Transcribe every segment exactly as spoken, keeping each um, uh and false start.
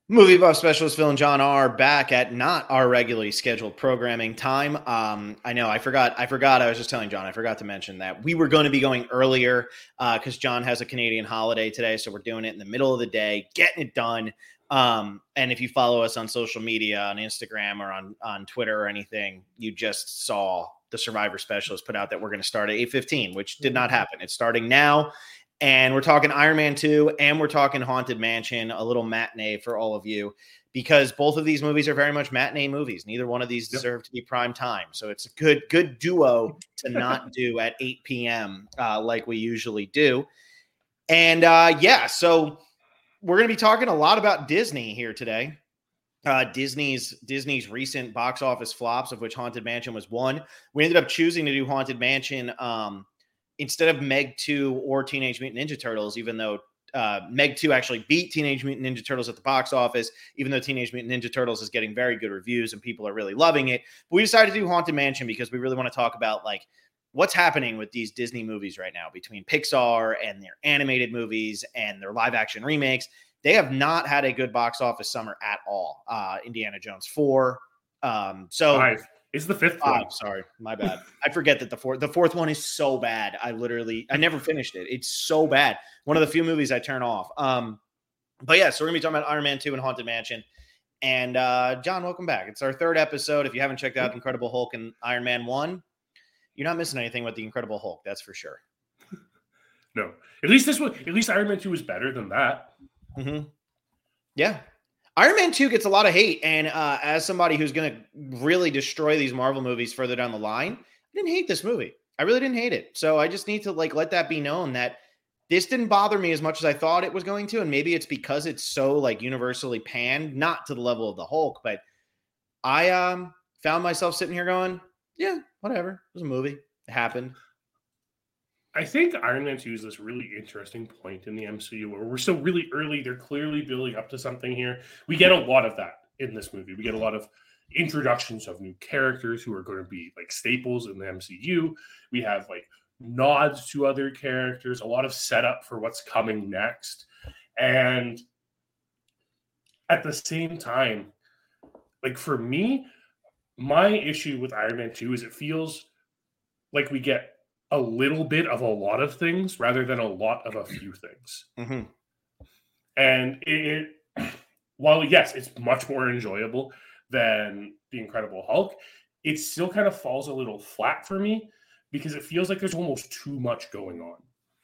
Movie buff specialist Phil and John are back at not our regularly scheduled programming time. Um, I know I forgot. I forgot. I was just telling John. I forgot to mention that we were going to be going earlier because uh, John has a Canadian holiday today, so we're doing it in the middle of the day, getting it done. Um, and if you follow us on social media, on Instagram or on on Twitter or anything, you just saw the Survivor Specialist put out that we're going to start at eight fifteen, which did not happen. It's starting now. And we're talking Iron Man two and we're talking Haunted Mansion, a little matinee for all of you, because both of these movies are very much matinee movies. Neither one of these deserve yep. to be prime time. So it's a good, good duo to not do at eight p.m. Uh, like we usually do. And uh, yeah, so we're going to be talking a lot about Disney here today. Uh, Disney's Disney's recent box office flops, of which Haunted Mansion was one. We ended up choosing to do Haunted Mansion um, instead of Meg two or Teenage Mutant Ninja Turtles, even though uh, Meg two actually beat Teenage Mutant Ninja Turtles at the box office, even though Teenage Mutant Ninja Turtles is getting very good reviews and people are really loving it. But we decided to do Haunted Mansion because we really want to talk about like what's happening with these Disney movies right now between Pixar and their animated movies and their live action remakes. They have not had a good box office summer at all. Uh, Indiana Jones four. Um, so Five. It's the fifth oh, one. Sorry, my bad. I forget that the fourth the fourth one is so bad. I literally I never finished it. It's so bad. One of the few movies I turn off. Um, but yeah, so we're gonna be talking about Iron Man two and Haunted Mansion. And uh, John, welcome back. It's our third episode. If you haven't checked out Incredible Hulk and Iron Man one, you're not missing anything with the Incredible Hulk. That's for sure. No, at least this one. At least Iron Man two is better than that. Mm-hmm. Yeah. Iron Man two gets a lot of hate, and uh, as somebody who's going to really destroy these Marvel movies further down the line, I didn't hate this movie. I really didn't hate it. So I just need to like let that be known that this didn't bother me as much as I thought it was going to, and maybe it's because it's so like universally panned, not to the level of the Hulk, but I um, found myself sitting here going, yeah, whatever. It was a movie. It happened. I think Iron Man two is this really interesting point in the M C U where we're still really early. They're clearly building up to something here. We get a lot of that in this movie. We get a lot of introductions of new characters who are going to be like staples in the M C U. We have like nods to other characters, a lot of setup for what's coming next. And at the same time, like for me, my issue with Iron Man two is it feels like we get a little bit of a lot of things rather than a lot of a few things. Mm-hmm. And it, it, while yes, it's much more enjoyable than The Incredible Hulk, it still kind of falls a little flat for me because it feels like there's almost too much going on.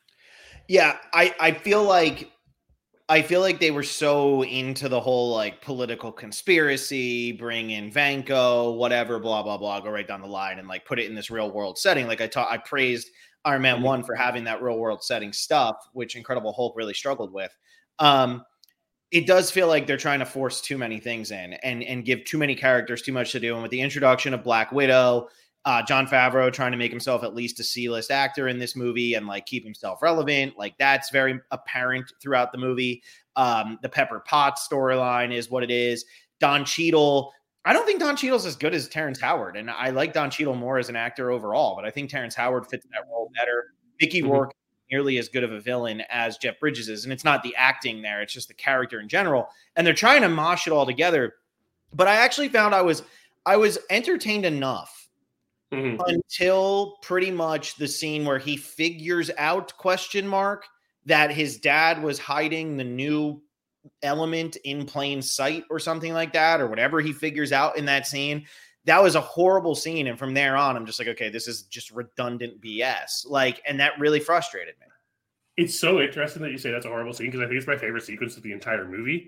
Yeah, I, I feel like I feel like they were so into the whole like political conspiracy, bring in Vanko, whatever, blah, blah, blah, go right down the line and like put it in this real world setting. Like I taught, I praised Iron Man mm-hmm. one for having that real world setting stuff, which Incredible Hulk really struggled with. Um, it does feel like they're trying to force too many things in and, and give too many characters too much to do. And with the introduction of Black Widow, Uh, Jon Favreau trying to make himself at least a C-list actor in this movie and like keep himself relevant. Like that's very apparent throughout the movie. Um, the Pepper Potts storyline is what it is. Don Cheadle. I don't think Don Cheadle's as good as Terrence Howard. And I like Don Cheadle more as an actor overall, but I think Terrence Howard fits that role better. Mickey mm-hmm. Rourke nearly as good of a villain as Jeff Bridges is. And it's not the acting there. It's just the character in general. And they're trying to mosh it all together. But I actually found I was, I was entertained enough Mm-hmm. until pretty much the scene where he figures out question mark that his dad was hiding the new element in plain sight or something like that, or whatever he figures out in that scene. That was a horrible scene. And from there on, I'm just like, okay, this is just redundant B S. Like, and that really frustrated me. It's so interesting that you say that's a horrible scene because I think it's my favorite sequence of the entire movie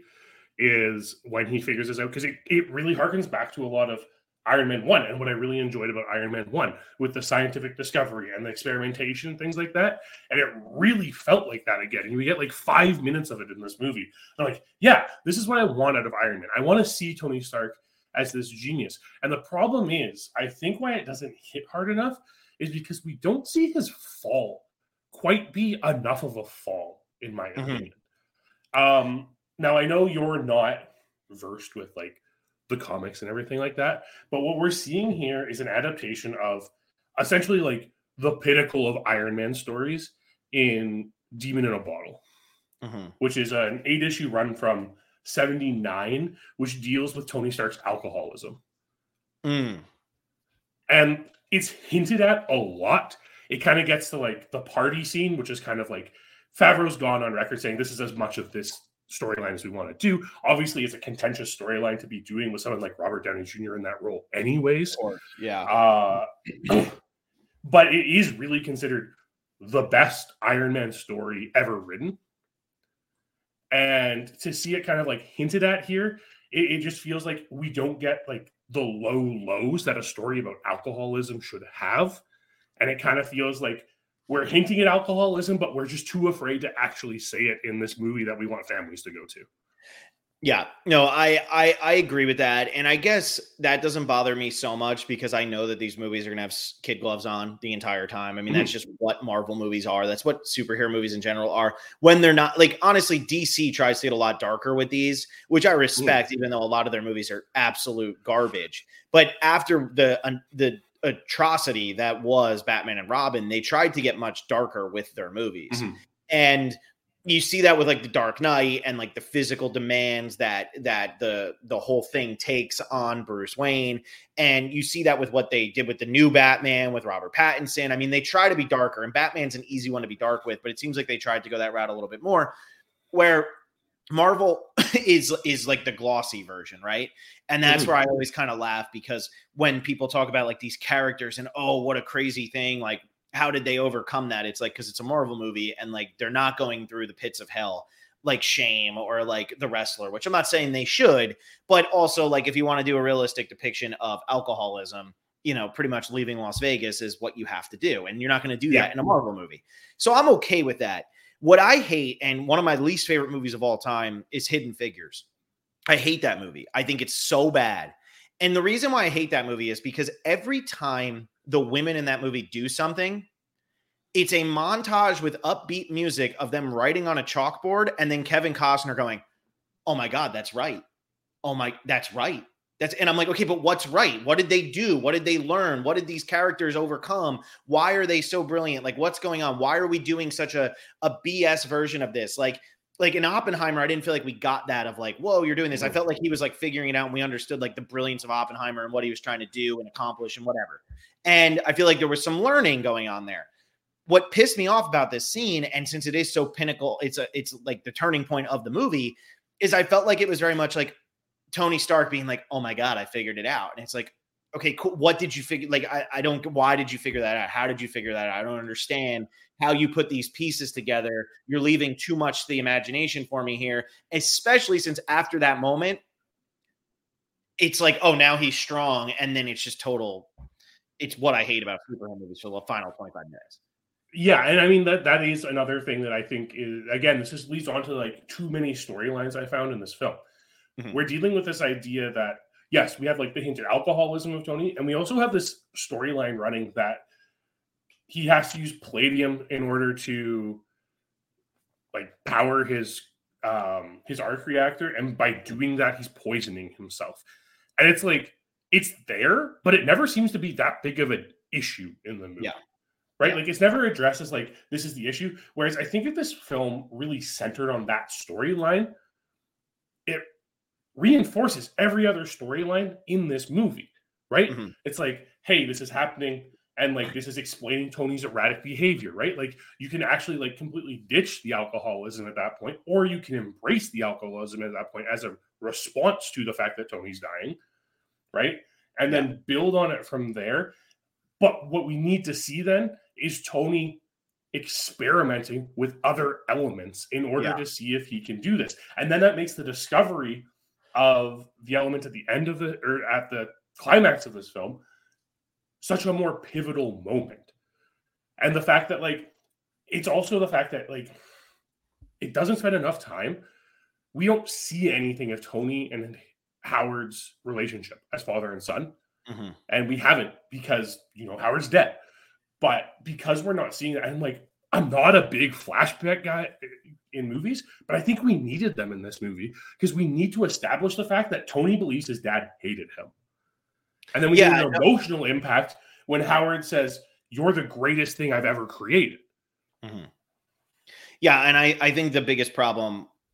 is when he figures this out because it, it really harkens back to a lot of Iron Man one and what I really enjoyed about Iron Man one with the scientific discovery and the experimentation, things like that. And it really felt like that again. And we get like five minutes of it in this movie. I'm like, yeah, this is what I want out of Iron Man. I want to see Tony Stark as this genius. And the problem is, I think why it doesn't hit hard enough is because we don't see his fall quite be enough of a fall, in my mm-hmm. opinion. Um, now, I know you're not versed with like the comics and everything like that. But what we're seeing here is an adaptation of essentially like the pinnacle of Iron Man stories in Demon in a Bottle, mm-hmm. which is an eight issue run from seventy-nine, which deals with Tony Stark's alcoholism. Mm. And it's hinted at a lot. It kind of gets to like the party scene, which is kind of like Favreau's gone on record saying this is as much of this storyline as we want to do. Obviously, it's a contentious storyline to be doing with someone like Robert Downey Junior in that role anyways. Yeah. Uh, but it is really considered the best Iron Man story ever written. And to see it kind of like hinted at here, it, it just feels like we don't get like the low lows that a story about alcoholism should have. And it kind of feels like we're hinting at alcoholism, but we're just too afraid to actually say it in this movie that we want families to go to. Yeah, no, I, I I agree with that. And I guess that doesn't bother me so much because I know that these movies are going to have kid gloves on the entire time. I mean, mm-hmm. that's just what Marvel movies are. That's what superhero movies in general are. When they're not, like, honestly, D C tries to get a lot darker with these, which I respect, mm-hmm. even though a lot of their movies are absolute garbage. But after the uh, the atrocity that was Batman and Robin, they tried to get much darker with their movies. Mm-hmm. And you see that with like the Dark Knight and like the physical demands that that the the whole thing takes on Bruce Wayne. And you see that with what they did with the new Batman with Robert Pattinson. I mean, they try to be darker, and Batman's an easy one to be dark with, but it seems like they tried to go that route a little bit more, where Marvel is is like the glossy version, right? And that's mm-hmm. where I always kind of laugh, because when people talk about like these characters and, oh, what a crazy thing, like, how did they overcome that? It's like, because it's a Marvel movie and like they're not going through the pits of hell like Shame or like The Wrestler, which I'm not saying they should, but also like if you want to do a realistic depiction of alcoholism, you know, pretty much leaving Las Vegas is what you have to do. And you're not going to do yeah. that in a Marvel movie. So I'm okay with that. What I hate, and one of my least favorite movies of all time, is Hidden Figures. I hate that movie. I think it's so bad. And the reason why I hate that movie is because every time the women in that movie do something, it's a montage with upbeat music of them writing on a chalkboard, and then Kevin Costner going, "Oh my God, that's right. Oh my, that's right. That's," and I'm like, okay, but what's right? What did they do? What did they learn? What did these characters overcome? Why are they so brilliant? Like, what's going on? Why are we doing such a, a B S version of this? Like, like in Oppenheimer, I didn't feel like we got that of like, whoa, you're doing this. I felt like he was like figuring it out, and we understood like the brilliance of Oppenheimer and what he was trying to do and accomplish and whatever. And I feel like there was some learning going on there. What pissed me off about this scene, and since it is so pinnacle, it's a, it's like the turning point of the movie, is I felt like it was very much like Tony Stark being like, "Oh my God, I figured it out." And it's like, okay, cool. What did you figure? Like, I, I don't, why did you figure that out? How did you figure that out? I don't understand how you put these pieces together. You're leaving too much to the imagination for me here, especially since after that moment, it's like, oh, now he's strong. And then it's just total, it's what I hate about superhero movies for the final twenty-five minutes. Yeah, and I mean that that is another thing that I think is, again, this just leads on to like too many storylines I found in this film. Mm-hmm. We're dealing with this idea that, yes, we have like the hinted alcoholism of Tony, and we also have this storyline running that he has to use palladium in order to like power his um his arc reactor, and by doing that he's poisoning himself. And it's like, it's there, but it never seems to be that big of an issue in the movie. Yeah. Right? Yeah. Like, it's never addressed as like, this is the issue. Whereas I think if this film really centered on that storyline, it reinforces every other storyline in this movie, right? Mm-hmm. It's like, hey, this is happening, and like this is explaining Tony's erratic behavior, right? Like, you can actually like completely ditch the alcoholism at that point, or you can embrace the alcoholism at that point as a response to the fact that Tony's dying, right? And yeah. then build on it from there. But what we need to see then is Tony experimenting with other elements in order yeah. to see if he can do this. And then that makes the discovery of the element at the end of the, or at the climax of this film, such a more pivotal moment. And the fact that like, it's also the fact that like, it doesn't spend enough time. We don't see anything of Tony and Howard's relationship as father and son. Mm-hmm. And we haven't, because, you know, Howard's dead. But because we're not seeing it, I'm like, I'm not a big flashback guy in movies, but I think we needed them in this movie, because we need to establish the fact that Tony believes his dad hated him. And then we yeah, get an emotional impact when Howard says, "You're the greatest thing I've ever created." Mm-hmm. Yeah, and I, I think the biggest problem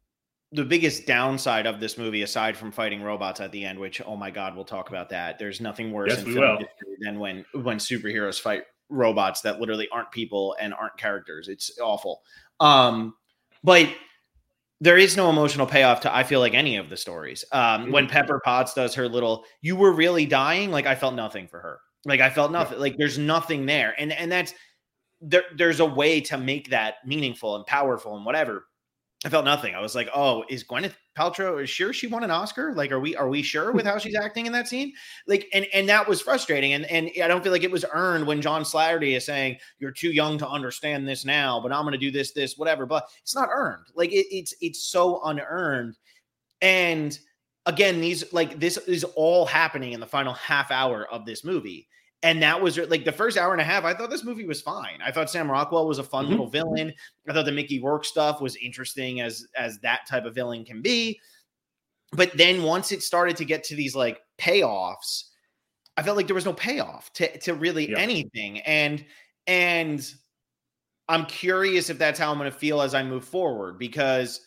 the biggest downside of this movie, aside from fighting robots at the end, which, oh my God, we'll talk about that. There's nothing worse Yes, in we film will. history than when, when superheroes fight robots that literally aren't people and aren't characters. It's awful. Um, but there is no emotional payoff to, I feel like, any of the stories. Um, mm-hmm. When Pepper Potts does her little, you were really dying. Like, I felt nothing for her. Like, I felt nothing. Yeah. Like, there's nothing there. And, and that's, there, there's a way to make that meaningful and powerful and whatever. I felt nothing. I was like, oh, is Gwyneth Paltrow, is sure she won an Oscar? Like, are we, are we sure with how she's acting in that scene? Like, and, and that was frustrating. And, and I don't feel like it was earned when John Slattery is saying, you're too young to understand this now, but I'm going to do this, this, whatever. But it's not earned. Like it, it's, it's so unearned. And again, these, like, this is all happening in the final half hour of this movie. And that was like the first hour and a half. I thought this movie was fine. I thought Sam Rockwell was a fun mm-hmm. little villain. I thought the Mickey Rourke stuff was interesting as, as that type of villain can be. But then once it started to get to these like payoffs, I felt like there was no payoff to, to really yeah. anything. And, and I'm curious if that's how I'm going to feel as I move forward, because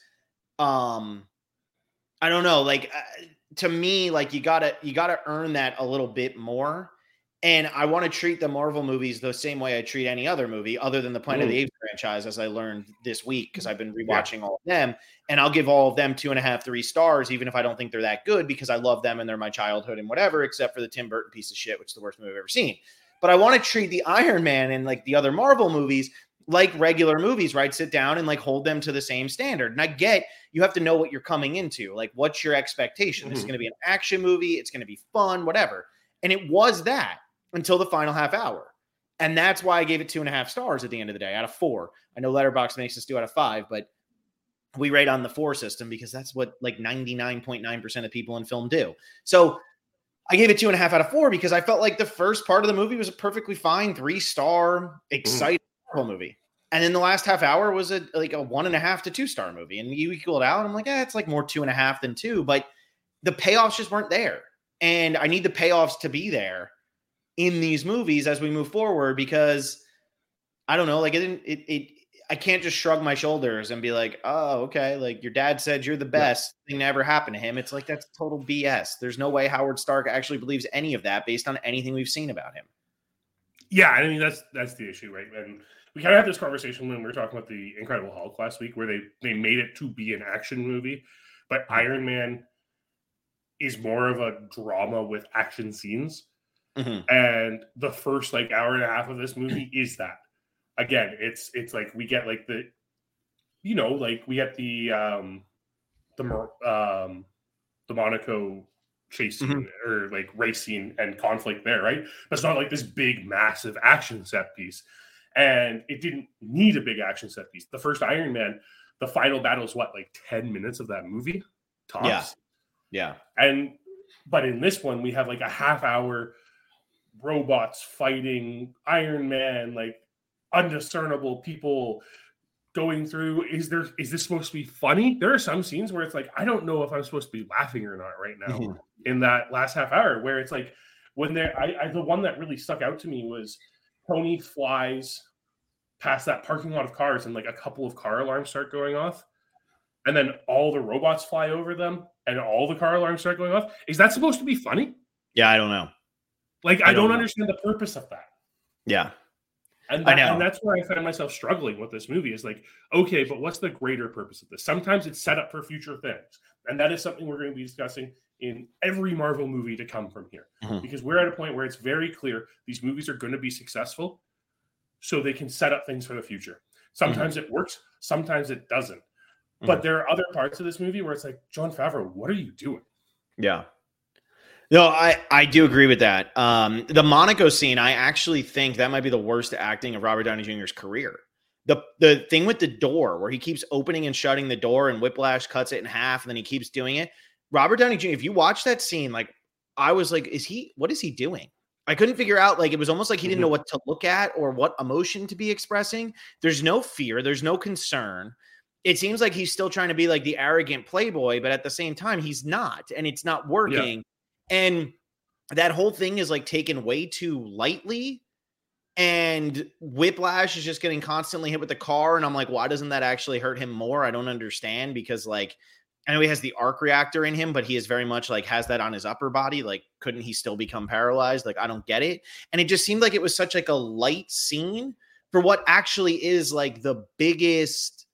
um, I don't know, like uh, to me, like you gotta, you gotta earn that a little bit more. And I want to treat the Marvel movies the same way I treat any other movie other than the Planet mm. of the Apes franchise, as I learned this week, because I've been rewatching yeah. all of them. And I'll give all of them two and a half, three stars, even if I don't think they're that good, because I love them and they're my childhood and whatever, except for the Tim Burton piece of shit, which is the worst movie I've ever seen. But I want to treat the Iron Man and like the other Marvel movies like regular movies, right? Sit down and like hold them to the same standard. And I get you have to know what you're coming into. Like, what's your expectation? Mm-hmm. This is going to be an action movie. It's going to be fun, whatever. And it was that. Until the final half hour. And that's why I gave it two and a half stars at the end of the day out of four. I know Letterboxd makes us do out of five, but we rate on the four system because that's what like ninety-nine point nine percent of people in film do. So I gave it two and a half out of four because I felt like the first part of the movie was a perfectly fine three star, exciting mm. movie. And then the last half hour was a like a one and a half to two star movie. And you equal it out. And I'm like, eh, it's like more two and a half than two, but the payoffs just weren't there. And I need the payoffs to be there in these movies as we move forward, because I don't know, like it didn't, it, it, I can't just shrug my shoulders and be like, oh, okay. Like your dad said, you're the best yeah. thing to ever happen to him. It's like, that's total B S. There's no way Howard Stark actually believes any of that based on anything we've seen about him. Yeah. I mean, that's, that's the issue, right? And we kind of had this conversation when we were talking about the Incredible Hulk last week, where they, they made it to be an action movie, but Iron Man is more of a drama with action scenes. Mm-hmm. And the first like hour and a half of this movie is that. Again, it's it's like we get like the, you know, like we get the um the um the Monaco chase scene mm-hmm. or like race scene and conflict there, right? But it's not like this big massive action set piece. And it didn't need a big action set piece. The first Iron Man, the final battle is what, like ten minutes of that movie? Tops. Yeah. Yeah. And but in this one, we have like a half hour robots fighting Iron Man, like undiscernible people going through. Is there is this supposed to be funny? There are some scenes where it's like, I don't know if I'm supposed to be laughing or not right now mm-hmm. in that last half hour, where it's like when they're I, I the one that really stuck out to me was Tony flies past that parking lot of cars and like a couple of car alarms start going off, and then all the robots fly over them and all the car alarms start going off. Is that supposed to be funny? Yeah, I don't know. Like, I, I don't, don't understand the purpose of that. Yeah. And, that, I know. And that's where I find myself struggling with this movie is like, okay, but what's the greater purpose of this? Sometimes it's set up for future things. And that is something we're going to be discussing in every Marvel movie to come from here. Mm-hmm. Because we're at a point where it's very clear these movies are going to be successful so they can set up things for the future. Sometimes mm-hmm. it works. Sometimes it doesn't. Mm-hmm. But there are other parts of this movie where it's like, Jon Favreau, what are you doing? Yeah. No, I, I do agree with that. Um, the Monaco scene, I actually think that might be the worst acting of Robert Downey Junior's career. The the thing with the door where he keeps opening and shutting the door and Whiplash cuts it in half and then he keeps doing it. Robert Downey Junior, if you watch that scene, like I was like, is he, what is he doing? I couldn't figure out, like, it was almost like he didn't know what to look at or what emotion to be expressing. There's no fear. There's no concern. It seems like he's still trying to be like the arrogant playboy, but at the same time, he's not, and it's not working. Yeah. And that whole thing is like taken way too lightly. And Whiplash is just getting constantly hit with the car. And I'm like, why doesn't that actually hurt him more? I don't understand, because like I know he has the arc reactor in him, but he is very much like has that on his upper body. Like, couldn't he still become paralyzed? Like, I don't get it. And it just seemed like it was such like a light scene for what actually is like the biggest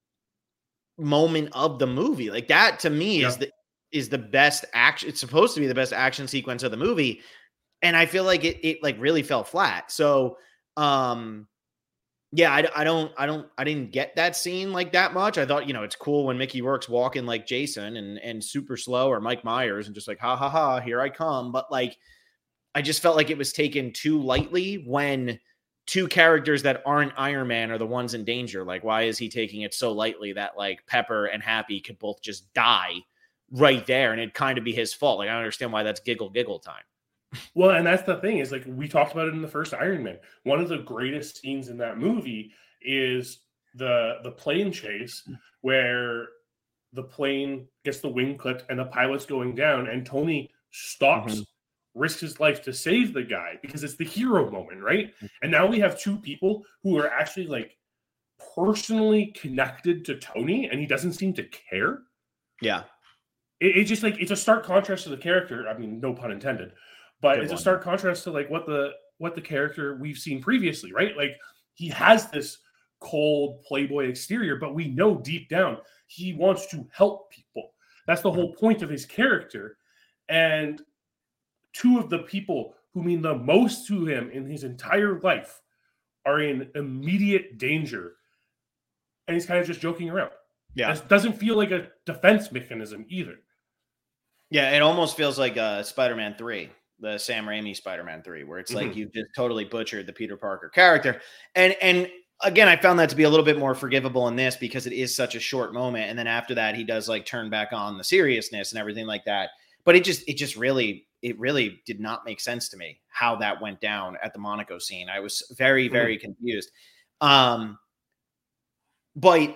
moment of the movie. Like that to me yeah. is the is the best action. It's supposed to be the best action sequence of the movie. And I feel like it it like really fell flat. So um yeah, I, I don't, I don't, I didn't get that scene like that much. I thought, you know, it's cool when Mickey Rourke's walking like Jason and and super slow, or Mike Myers and just like, ha ha ha, here I come. But like, I just felt like it was taken too lightly when two characters that aren't Iron Man are the ones in danger. Like, why is he taking it so lightly that like Pepper and Happy could both just die right there, and it'd kind of be his fault? Like, I don't understand why that's giggle giggle time. Well, and that's the thing is like we talked about it in the first Iron Man. One of the greatest scenes in that movie is the the plane chase where the plane gets the wing clipped and the pilot's going down, and Tony stops, mm-hmm. risks his life to save the guy because it's the hero moment, right? Mm-hmm. And now we have two people who are actually like personally connected to Tony, and he doesn't seem to care. Yeah, it, it's just like it's a stark contrast to the character. I mean, no pun intended. But Good it's one. a stark contrast to like what the what the character we've seen previously, right? Like he has this cold playboy exterior, but we know deep down he wants to help people. That's the whole point of his character. And two of the people who mean the most to him in his entire life are in immediate danger. And he's kind of just joking around. Yeah. It doesn't feel like a defense mechanism either. Yeah, it almost feels like uh, Spider-Man three. The Sam Raimi Spider-Man three, where it's mm-hmm. like you've just totally butchered the Peter Parker character. And and again, I found that to be a little bit more forgivable in this because it is such a short moment. And then after that, he does like turn back on the seriousness and everything like that. But it just it just really it really did not make sense to me how that went down at the Monaco scene. I was very, very mm-hmm. confused. Um, but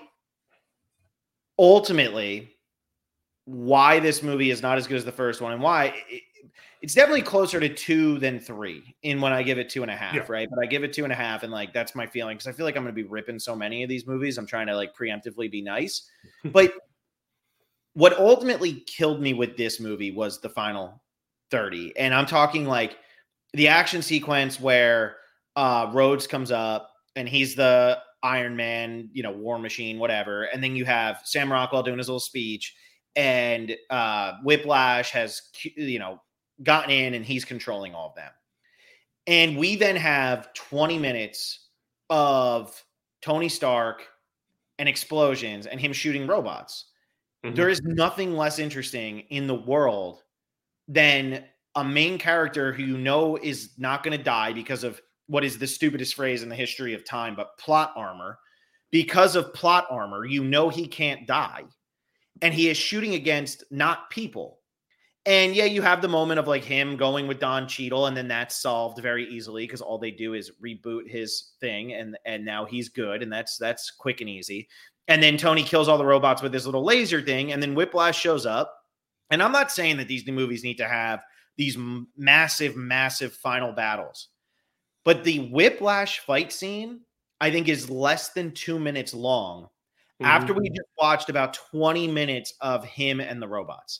ultimately, why this movie is not as good as the first one and why it, it's definitely closer to two than three in when I give it two and a half, yeah. right? But I give it two and a half, and like that's my feeling because I feel like I'm going to be ripping so many of these movies. I'm trying to like preemptively be nice. But what ultimately killed me with this movie was the final thirty. And I'm talking like the action sequence where uh, Rhodes comes up and he's the Iron Man, you know, War Machine, whatever. And then you have Sam Rockwell doing his little speech, and uh, Whiplash has, you know, gotten in and he's controlling all of them. And we then have twenty minutes of Tony Stark and explosions and him shooting robots. Mm-hmm. There is nothing less interesting in the world than a main character who you know is not going to die because of what is the stupidest phrase in the history of time, but plot armor. Because of plot armor, you know he can't die. And he is shooting against not people. And yeah, you have the moment of like him going with Don Cheadle, and then that's solved very easily because all they do is reboot his thing, and and now he's good, and that's that's quick and easy. And then Tony kills all the robots with his little laser thing, and then Whiplash shows up. And I'm not saying that these new movies need to have these massive, massive final battles, but the Whiplash fight scene, I think, is less than two minutes long. Mm-hmm. After we just watched about twenty minutes of him and the robots.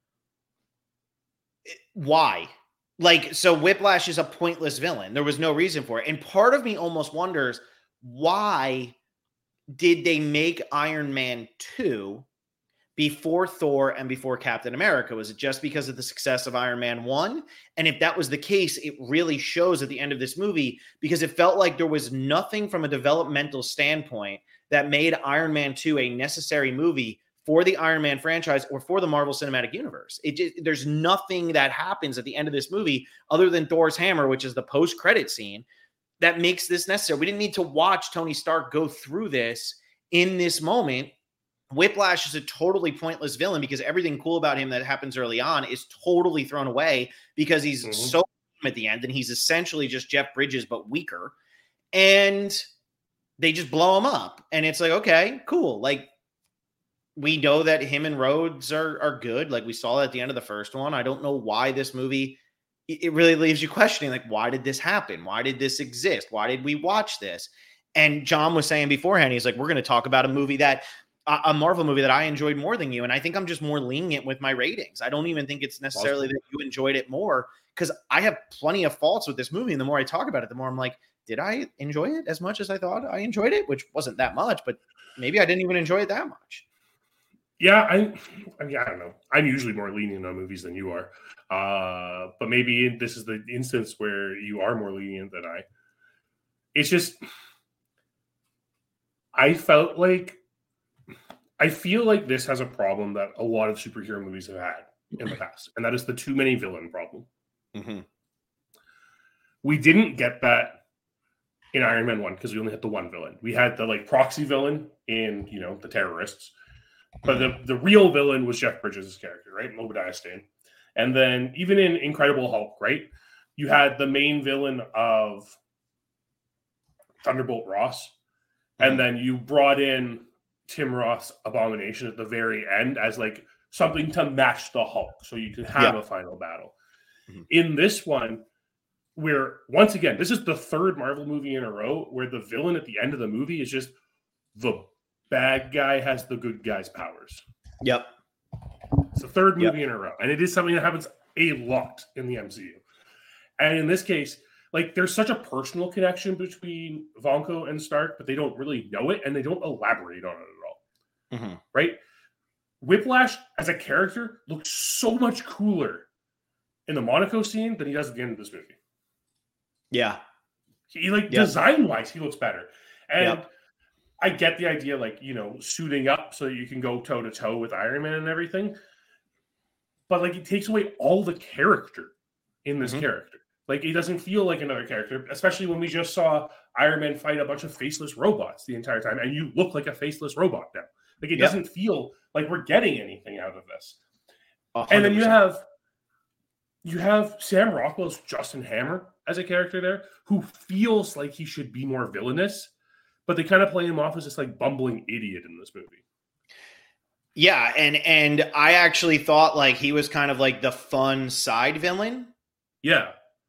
Why? Like, so Whiplash is a pointless villain. There was no reason for it. And part of me almost wonders, why did they make Iron Man two before Thor and before Captain America? Was it just because of the success of Iron Man one? And if that was the case, it really shows at the end of this movie, because it felt like there was nothing from a developmental standpoint that made Iron Man two a necessary movie for the Iron Man franchise or for the Marvel Cinematic Universe. It just, there's nothing that happens at the end of this movie other than Thor's hammer, which is the post-credit scene, that makes this necessary. We didn't need to watch Tony Stark go through this in this moment. Whiplash is a totally pointless villain because everything cool about him that happens early on is totally thrown away because he's mm-hmm. so at the end, and he's essentially just Jeff Bridges, but weaker. And they just blow him up. And it's like, okay, cool. Like, we know that him and Rhodes are are good. Like we saw at the end of the first one. I don't know why this movie, it really leaves you questioning, like, why did this happen? Why did this exist? Why did we watch this? And John was saying beforehand, he's like, we're going to talk about a movie that a, a Marvel movie that I enjoyed more than you. And I think I'm just more lenient with my ratings. I don't even think it's necessarily that you enjoyed it more, because I have plenty of faults with this movie. And the more I talk about it, the more I'm like, did I enjoy it as much as I thought I enjoyed it? Which wasn't that much, but maybe I didn't even enjoy it that much. Yeah, I, I mean, I don't know. I'm usually more lenient on movies than you are. Uh, but maybe this is the instance where you are more lenient than I. It's just, I felt like, I feel like this has a problem that a lot of superhero movies have had in the past, and that is the too many villain problem. Mm-hmm. We didn't get that in Iron Man one because we only had the one villain. We had the like proxy villain in, you know, the terrorists. But the, the real villain was Jeff Bridges' character, right? Obadiah Stane. And then even in Incredible Hulk, right? You had the main villain of Thunderbolt Ross. Mm-hmm. And then you brought in Tim Roth's Abomination at the very end as like something to match the Hulk so you could have yeah. a final battle. Mm-hmm. In this one, where once again, this is the third Marvel movie in a row where the villain at the end of the movie is just the bad guy has the good guy's powers. Yep. It's the third movie yep. in a row. And it is something that happens a lot in the M C U. And in this case, like there's such a personal connection between Vanko and Stark, but they don't really know it and they don't elaborate on it at all. Mm-hmm. Right? Whiplash as a character looks so much cooler in the Monaco scene than he does at the end of this movie. Yeah. He like yep. design-wise, he looks better. And yep. I get the idea, like, you know, suiting up so that you can go toe-to-toe with Iron Man and everything. But, like, it takes away all the character in this mm-hmm. character. Like, he doesn't feel like another character, especially when we just saw Iron Man fight a bunch of faceless robots the entire time, and you look like a faceless robot now. Like, it yep. doesn't feel like we're getting anything out of this. one hundred percent. And then you have you have Sam Rockwell's Justin Hammer as a character there, who feels like he should be more villainous, but they kind of play him off as this like bumbling idiot in this movie. Yeah, and and I actually thought like he was kind of like the fun side villain. Yeah.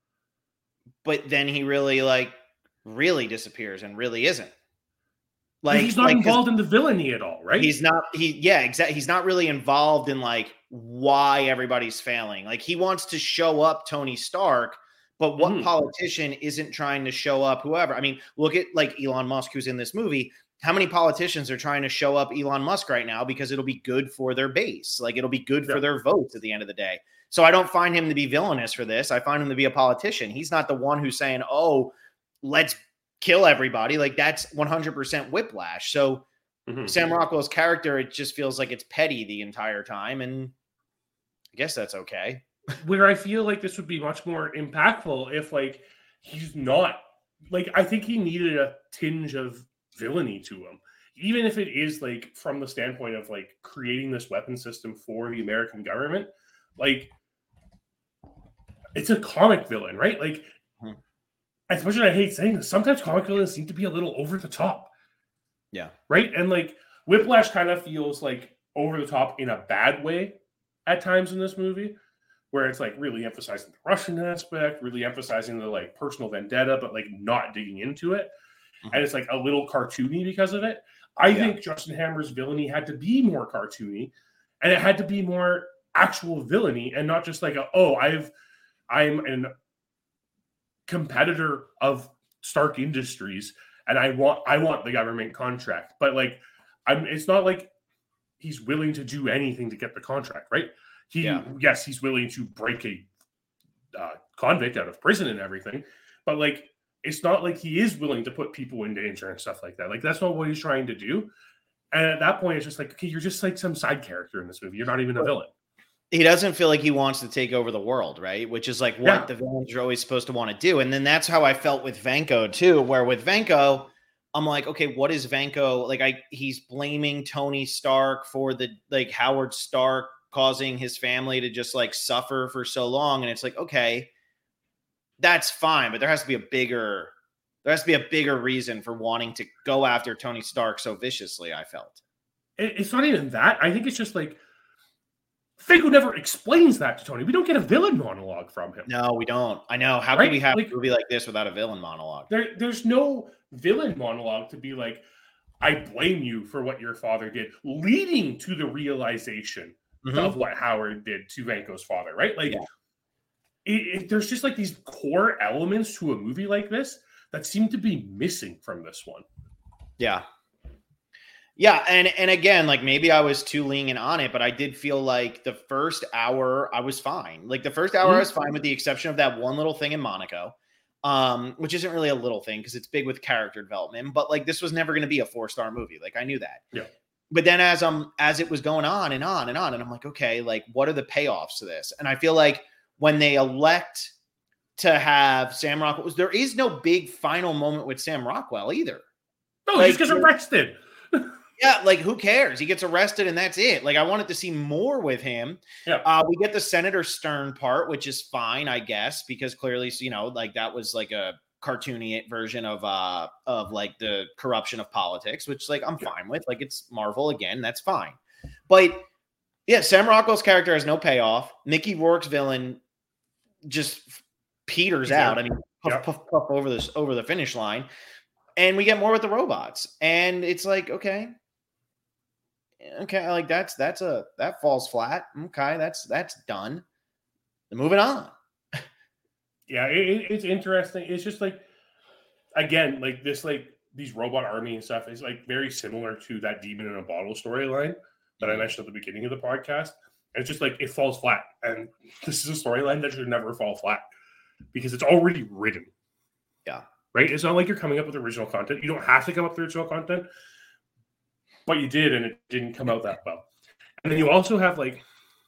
But then he really like really disappears and really isn't. Like he's not like, involved in the villainy at all, right? He's not he yeah, exactly. He's not really involved in like why everybody's failing. Like he wants to show up Tony Stark, but what mm-hmm. politician isn't trying to show up whoever? I mean, look at like Elon Musk, who's in this movie. How many politicians are trying to show up Elon Musk right now because it'll be good for their base? Like it'll be good yeah. for their votes at the end of the day. So I don't find him to be villainous for this. I find him to be a politician. He's not the one who's saying, oh, let's kill everybody. Like that's one hundred percent Whiplash. So mm-hmm. Sam Rockwell's character, it just feels like it's petty the entire time. And I guess that's okay. Where I feel like this would be much more impactful if like he's not like, I think he needed a tinge of villainy to him, even if it is like from the standpoint of like creating this weapon system for the American government. Like it's a comic villain, right? Like hmm. as much as I hate saying this, sometimes comic villains seem to be a little over the top. Yeah. Right. And like Whiplash kind of feels like over the top in a bad way at times in this movie, where it's like really emphasizing the Russian aspect, really emphasizing the like personal vendetta, but like not digging into it. Mm-hmm. And it's like a little cartoony because of it. I yeah. think Justin Hammer's villainy had to be more cartoony, and it had to be more actual villainy and not just like, a, oh, I've, I'm an competitor of Stark Industries and I want, I want the government contract, but like, I'm, it's not like he's willing to do anything to get the contract, right? He, yeah. yes, he's willing to break a uh, convict out of prison and everything, but like, it's not like he is willing to put people in danger and stuff like that. Like, that's not what he's trying to do. And at that point, it's just like, okay, you're just like some side character in this movie. You're not even a villain. He doesn't feel like he wants to take over the world, right? Which is like what yeah. the villains are always supposed to want to do. And then that's how I felt with Vanko too, where with Vanko, I'm like, okay, what is Vanko? Like I, he's blaming Tony Stark for the, like Howard Stark causing his family to just like suffer for so long. And it's like, okay, that's fine, but there has to be a bigger, there has to be a bigger reason for wanting to go after Tony Stark so viciously, I felt. It's not even that. I think it's just like, Vanko never explains that to Tony. We don't get a villain monologue from him. No, we don't. I know. How right? can we have like, a movie like this without a villain monologue? There, there's no villain monologue to be like, I blame you for what your father did, leading to the realization mm-hmm. of what Howard did to Vanko's father, right? Like, yeah. it, it, there's just like these core elements to a movie like this that seem to be missing from this one. Yeah. Yeah, and and again, like maybe I was too lenient on it, but I did feel like the first hour I was fine. Like the first hour mm-hmm. I was fine with the exception of that one little thing in Monaco. Um, which isn't really a little thing because it's big with character development, but like this was never going to be a four-star movie. Like I knew that. Yeah. But then as um as it was going on and on and on, and I'm like, okay, like what are the payoffs to this? And I feel like when they elect to have Sam Rockwell, there is no big final moment with Sam Rockwell either. No, like, he just gets arrested. Yeah, like who cares? He gets arrested and that's it. Like I wanted to see more with him. Yeah. Uh, we get the Senator Stern part, which is fine, I guess, because clearly, you know, like that was like a cartoony version of uh of like the corruption of politics, which like I'm fine with. Like it's Marvel again, that's fine. But yeah, Sam Rockwell's character has no payoff. Mickey Rourke's villain just peters yeah. out. I mean, puff, yeah. puff, puff over this over the finish line. And we get more with the robots. And it's like, okay. Okay, like that's that's a that falls flat. Okay, that's that's done. Moving on. Yeah, it, it's interesting. It's just like again, like this, like these robot army and stuff is like very similar to that demon in a bottle storyline that I mentioned at the beginning of the podcast. And it's just like it falls flat, and this is a storyline that should never fall flat because it's already written. Yeah, right. It's not like you're coming up with original content. You don't have to come up with original content. But you did, and it didn't come out that well. And then you also have, like,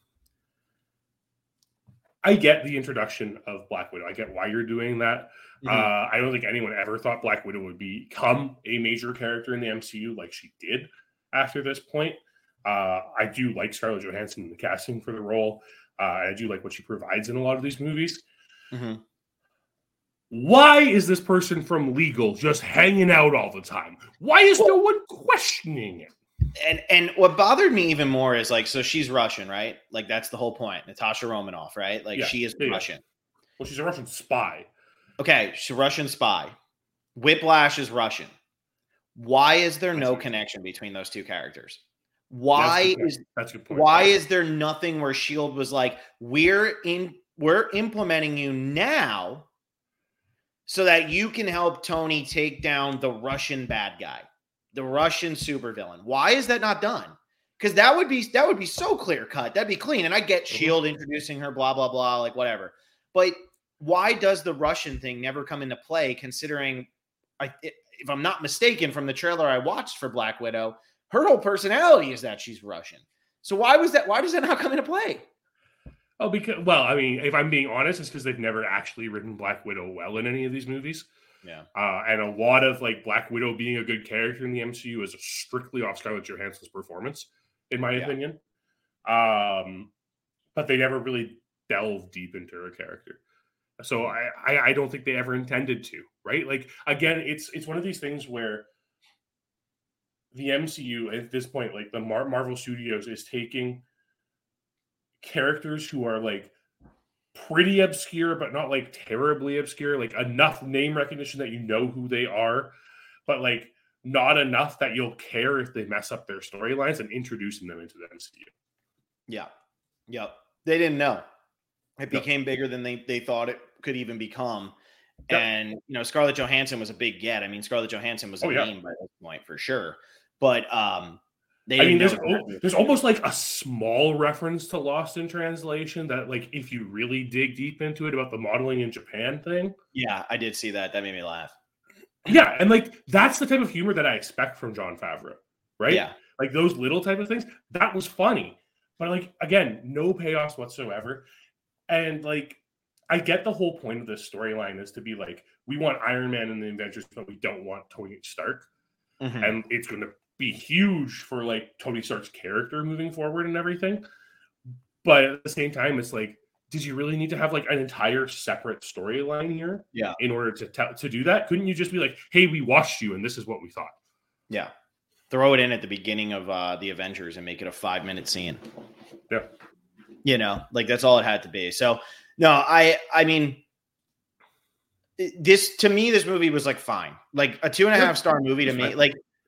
I get the introduction of Black Widow. I get why you're doing that. Mm-hmm. Uh, I don't think anyone ever thought Black Widow would become a major character in the M C U like she did after this point. Uh, I do like Scarlett Johansson in the casting for the role. Uh, I do like what she provides in a lot of these movies. Mm-hmm. Why is this person from legal just hanging out all the time? Why is well, no one questioning it? And and what bothered me even more is like, so she's Russian, right? Like that's the whole point. Natasha Romanoff, right? Like yeah, she is yeah, Russian. Well, she's a Russian spy. Okay, she's a Russian spy. Whiplash is Russian. Why is there that's no connection between those two characters? Why that's is that's a good point. Why is there nothing where S H I E L D was like, we're in we're implementing you now so that you can help Tony take down the Russian bad guy, the Russian supervillain? Why is that not done? Because that would be that would be so clear cut. That'd be clean. And I get S H I E L D introducing her, blah, blah, blah, like whatever. But why does the Russian thing never come into play, considering, I, if I'm not mistaken, from the trailer I watched for Black Widow, her whole personality is that she's Russian. So why was that? Why does that not come into play? Oh, because, well, I mean, if I'm being honest, it's because they've never actually written Black Widow well in any of these movies. Yeah. Uh, and a lot of like Black Widow being a good character in the M C U is strictly off Scarlett Johansson's performance, in my yeah. opinion. Um, but they never really delve deep into her character. So I, I, I don't think they ever intended to, right? Like, again, it's it's one of these things where the M C U at this point, like the Mar- Marvel Studios is taking characters who are like pretty obscure, but not like terribly obscure, like enough name recognition that you know who they are, but like not enough that you'll care if they mess up their storylines, and introducing them into the M C U. Yeah. Yep. They didn't know. It Yep. became bigger than they, they thought it could even become. Yep. And, you know, Scarlett Johansson was a big get. I mean, Scarlett Johansson was a Oh, yeah. name by this point for sure. But um, they I mean, didn't there's know. there's almost like a small reference to Lost in Translation that, like, if you really dig deep into it about the modeling in Japan thing. Yeah, I did see that. That made me laugh. Yeah, and like that's the type of humor that I expect from Jon Favreau, right? Yeah. Like those little type of things. That was funny. But like, again, no payoffs whatsoever. And like, I get the whole point of this storyline is to be like, we want Iron Man and the Avengers, but we don't want Tony Stark. Mhm. And it's going to be huge for like Tony Stark's character moving forward and everything. But at the same time, it's like, did you really need to have like an entire separate storyline here? Yeah. In order to te- to do that? Couldn't you just be like, hey, we watched you and this is what we thought? Yeah. Throw it in at the beginning of uh, the Avengers and make it a five minute scene. Yeah. You know, like that's all it had to be. So no, I, I mean, this, to me, this movie was like fine, like a two and a half star movie to me. Like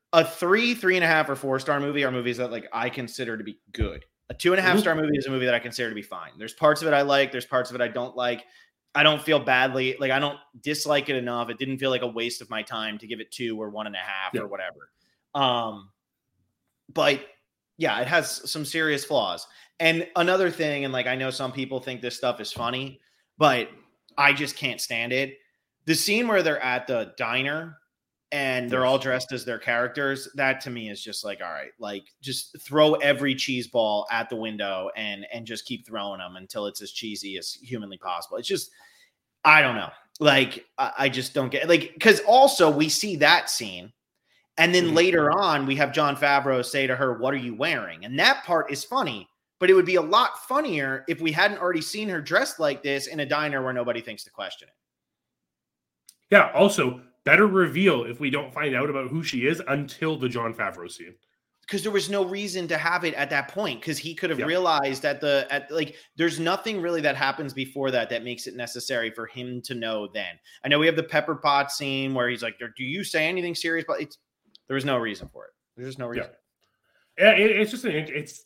a three, three and a half, or four star movie are movies that like I consider to be good. A two and a half Mhm. star movie is a movie that I consider to be fine. There's parts of it I like. There's parts of it I don't like. I don't feel badly. Like I don't dislike it enough. It didn't feel like a waste of my time to give it two or one and a half Yeah. or whatever. Um, but yeah, it has some serious flaws. And another thing, and like I know some people think this stuff is funny, but I just can't stand it. The scene where they're at the diner and they're Yes. all dressed as their characters, that to me is just like, all right, like just throw every cheese ball at the window and and just keep throwing them until it's as cheesy as humanly possible. It's just, I don't know. Like, I, I just don't get like, because also we see that scene. And then Mhm. later on, we have Jon Favreau say to her, "What are you wearing?" And that part is funny, but it would be a lot funnier if we hadn't already seen her dressed like this in a diner where nobody thinks to question it. Yeah. Also, better reveal if we don't find out about who she is until the Jon Favreau scene. Because there was no reason to have it at that point. Because he could have Yep. realized at the at like there's nothing really that happens before that that makes it necessary for him to know. Then I know we have the pepper pot scene where he's like, "Do you say anything serious?" But it's there was no reason for it. There's just no reason. Yeah, it, it's just an it's.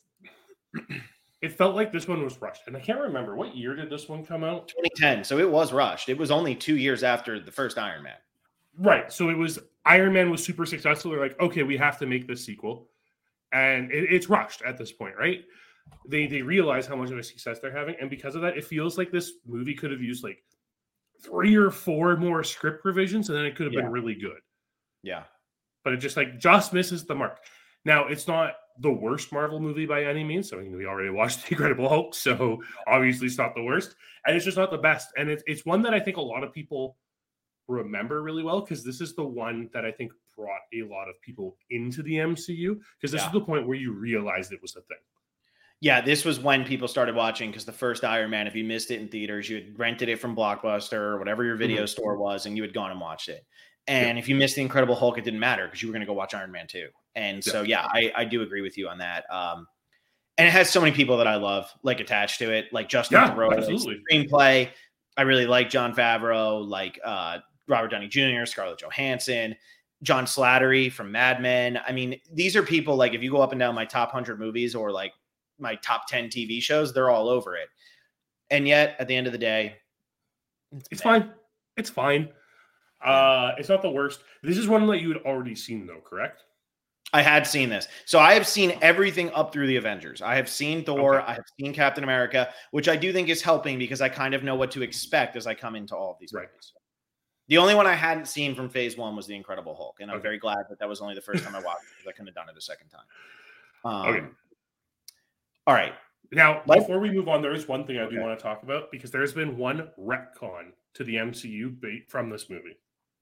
It felt like this one was rushed, and I can't remember what year did this one come out. twenty ten. So it was rushed. It was only two years after the first Iron Man. Right. So it was Iron Man was super successful. They're like, okay, we have to make this sequel, and it, it's rushed at this point, right? They they realize how much of a success they're having, and because of that, it feels like this movie could have used like three or four more script revisions, and then it could have Yeah. been really good. Yeah. But it just like just misses the mark. Now, it's not the worst Marvel movie by any means. So, I mean, we already watched The Incredible Hulk, so obviously it's not the worst. And it's just not the best. And it's, it's one that I think a lot of people remember really well because this is the one that I think brought a lot of people into the M C U because this Yeah. is the point where you realized it was a thing. Yeah, this was when people started watching because the first Iron Man, if you missed it in theaters, you had rented it from Blockbuster or whatever your video Mhm. store was, and you had gone and watched it. And if you missed The Incredible Hulk, it didn't matter because you were going to go watch Iron Man two. And so, yeah, I, I do agree with you on that. Um, and it has so many people that I love, like attached to it, like Justin Yeah, Theroux, absolutely. screenplay. I really like Jon Favreau, like uh, Robert Downey Junior, Scarlett Johansson, John Slattery from Mad Men. I mean, these are people like if you go up and down my top one hundred movies or like my top ten T V shows, they're all over it. And yet, at the end of the day, it's, it's fine. It's fine. Uh, it's not the worst. This is one that you had already seen, though, correct? I had seen this. So I have seen everything up through the Avengers. I have seen Thor. Okay. I have seen Captain America, which I do think is helping because I kind of know what to expect as I come into all of these Right. movies. The only one I hadn't seen from phase one was The Incredible Hulk. And I'm Okay. very glad that that was only the first time I watched it because I couldn't have done it a second time. Um, Okay. All right. Now, Let- before we move on, there is one thing I do Okay. want to talk about because there's been one retcon to the M C U bait from this movie.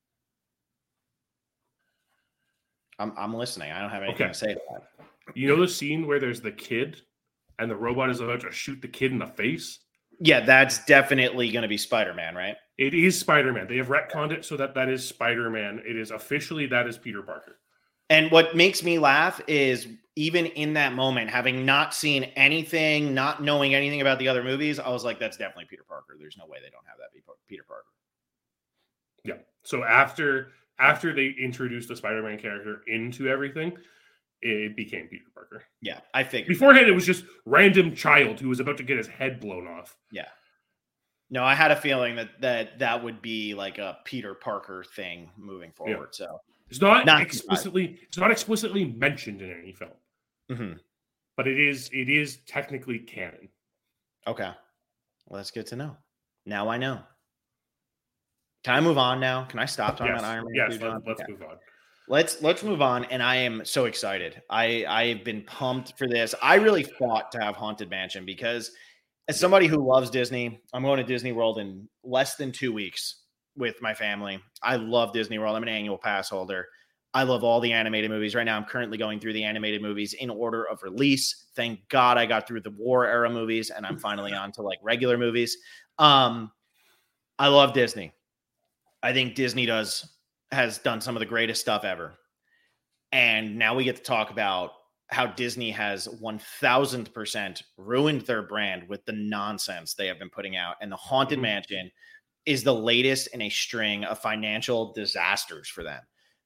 I'm, I'm listening. I don't have anything Okay. to say to that. You know the scene where there's the kid and the robot is about to shoot the kid in the face? Yeah, that's definitely going to be Spider-Man, right? It is Spider-Man. They have retconned it so that that is Spider-Man. It is officially, that is Peter Parker. And what makes me laugh is even in that moment, having not seen anything, not knowing anything about the other movies, I was like, that's definitely Peter Parker. There's no way they don't have that be Peter Parker. Yeah. So after after they introduced the Spider-Man character into everything, it became Peter Parker. Yeah, I figured. Beforehand, it was just random child who was about to get his head blown off. Yeah. No, I had a feeling that that, that would be like a Peter Parker thing moving forward. Yeah. So it's not, not explicitly it's not explicitly mentioned in any film. Mm-hmm. But it is it is technically canon. Okay. Well, that's good to know. Now I know. Can I move on now? Can I stop talking yes. about Iron Man? Yes, two, let's, let's okay. move on. Let's let's move on. And I am so excited. I I've been pumped for this. I really fought to have Haunted Mansion because as somebody who loves Disney, I'm going to Disney World in less than two weeks with my family. I love Disney World. I'm an annual pass holder. I love all the animated movies. Right now, I'm currently going through the animated movies in order of release. Thank God I got through the war era movies and I'm finally on to like regular movies. Um, I love Disney. I think Disney does has done some of the greatest stuff ever. And now we get to talk about how Disney has one thousand percent ruined their brand with the nonsense they have been putting out. And the Haunted mm-hmm. Mansion is the latest in a string of financial disasters for them.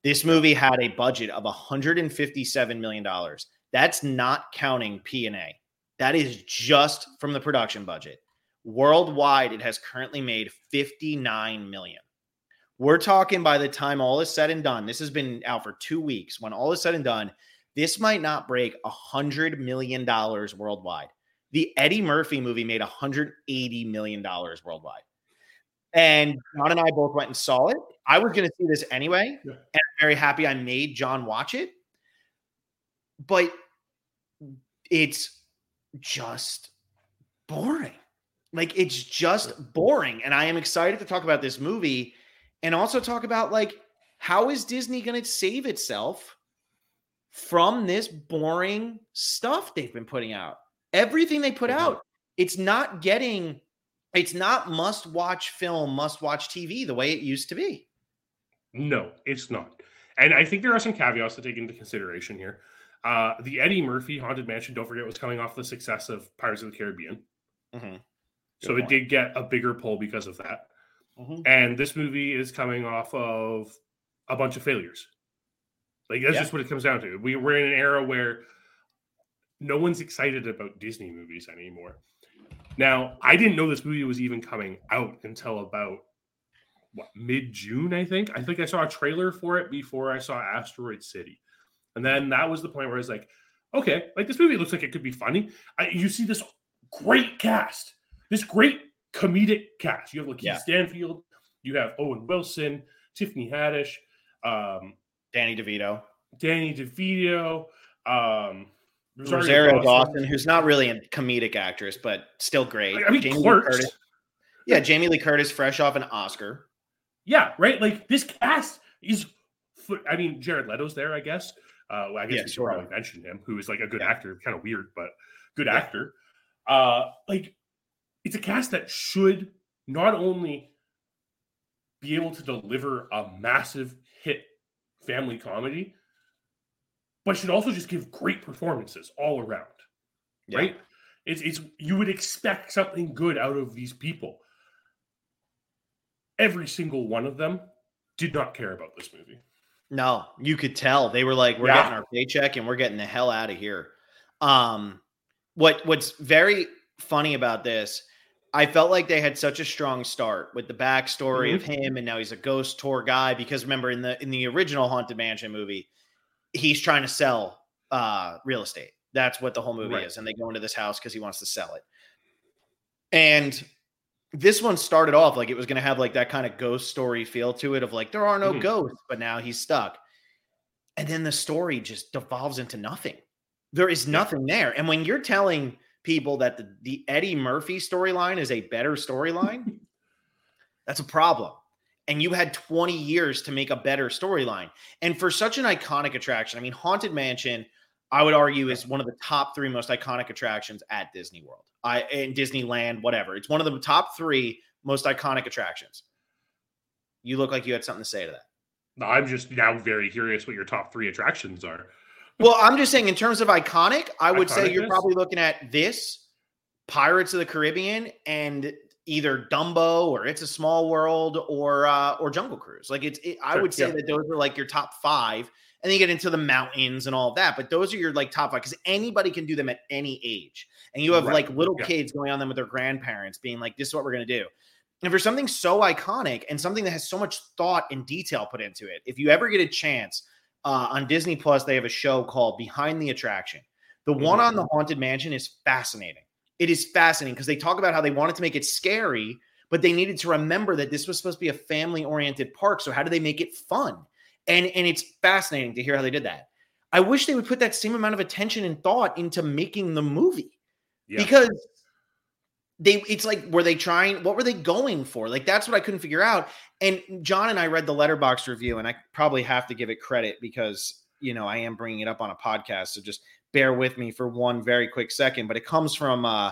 This movie had a budget of one hundred fifty-seven million dollars. That's not counting P and A. That is just from the production budget. Worldwide, it has currently made fifty-nine million dollars. We're talking by the time all is said and done, this has been out for two weeks. When all is said and done, this might not break one hundred million dollars worldwide. The Eddie Murphy movie made one hundred eighty million dollars worldwide. And John and I both went and saw it. I was going to see this anyway, yeah. and I'm very happy I made John watch it. But it's just boring. Like, it's just boring. And I am excited to talk about this movie and also talk about, like, how is Disney going to save itself from this boring stuff they've been putting out? Everything they put mm-hmm. out, it's not getting, it's not must-watch film, must-watch T V the way it used to be. No, it's not. And I think there are some caveats to take into consideration here. Uh, the Eddie Murphy Haunted Mansion, don't forget, was coming off the success of Pirates of the Caribbean. Mm-hmm. So point. It did get a bigger pull because of that. Mm-hmm. And this movie is coming off of a bunch of failures. Like, that's yeah. just what it comes down to. We, we're in an era where no one's excited about Disney movies anymore. Now, I didn't know this movie was even coming out until about, what, mid-June, I think? I think I saw a trailer for it before I saw Asteroid City. And then that was the point where I was like, okay, like, this movie looks like it could be funny. I, you see this great cast, this great comedic cast. You have Lakeith yeah. Stanfield, you have Owen Wilson, Tiffany Haddish, um, Danny DeVito, Danny DeVito, um, Rosario, Rosario Dawson, Dawson, who's not really a comedic actress, but still great. I mean, Jamie Clerks. Lee Curtis. Yeah, Jamie Lee Curtis, fresh off an Oscar. Yeah, right? Like, this cast is, I mean, Jared Leto's there, I guess. Uh, well, I guess yeah, we should sure. probably mention him, who is like a good yeah. actor, kind of weird, but good yeah. actor. Uh, like, it's a cast that should not only be able to deliver a massive hit family comedy, but should also just give great performances all around. Yeah. Right? It's it's you would expect something good out of these people. Every single one of them did not care about this movie. No, you could tell. They were like, we're yeah. getting our paycheck and we're getting the hell out of here. Um, what What's very funny about this, I felt like they had such a strong start with the backstory mm-hmm. of him, and now he's a ghost tour guy. Because remember, in the in the original Haunted Mansion movie, he's trying to sell uh, real estate. That's what the whole movie right. is. And they go into this house because he wants to sell it. And this one started off like it was going to have like that kind of ghost story feel to it of like, there are no mm-hmm. ghosts, but now he's stuck. And then the story just devolves into nothing. There is nothing yeah. there. And when you're telling people that the, the Eddie Murphy storyline is a better storyline, that's a problem. And you had twenty years to make a better storyline. And for such an iconic attraction, I mean, Haunted Mansion, I would argue, is one of the top three most iconic attractions at Disney World. I in Disneyland, whatever. It's one of the top three most iconic attractions. You look like you had something to say to that. No, I'm just now very curious what your top three attractions are. Well, I'm just saying in terms of iconic, I would iconic say you're is? probably looking at this, Pirates of the Caribbean, and either Dumbo or It's a Small World or uh, or Jungle Cruise. Like it's, it, I sure, would say yeah. that those are like your top five. And then you get into the mountains and all of that. But those are your like top five because anybody can do them at any age. And you have right. like little yeah. kids going on them with their grandparents being like, this is what we're going to do. And for something so iconic and something that has so much thought and detail put into it, if you ever get a chance uh, on Disney Plus, they have a show called Behind the Attraction. The mm-hmm. one on the Haunted Mansion is fascinating. It is fascinating because they talk about how they wanted to make it scary, but they needed to remember that this was supposed to be a family-oriented park. So how do they make it fun? And, and it's fascinating to hear how they did that. I wish they would put that same amount of attention and thought into making the movie yeah. because they, it's like, were they trying, what were they going for? Like, that's what I couldn't figure out. And John and I read the Letterboxd review, and I probably have to give it credit because, you know, I am bringing it up on a podcast. So just bear with me for one very quick second, but it comes from uh,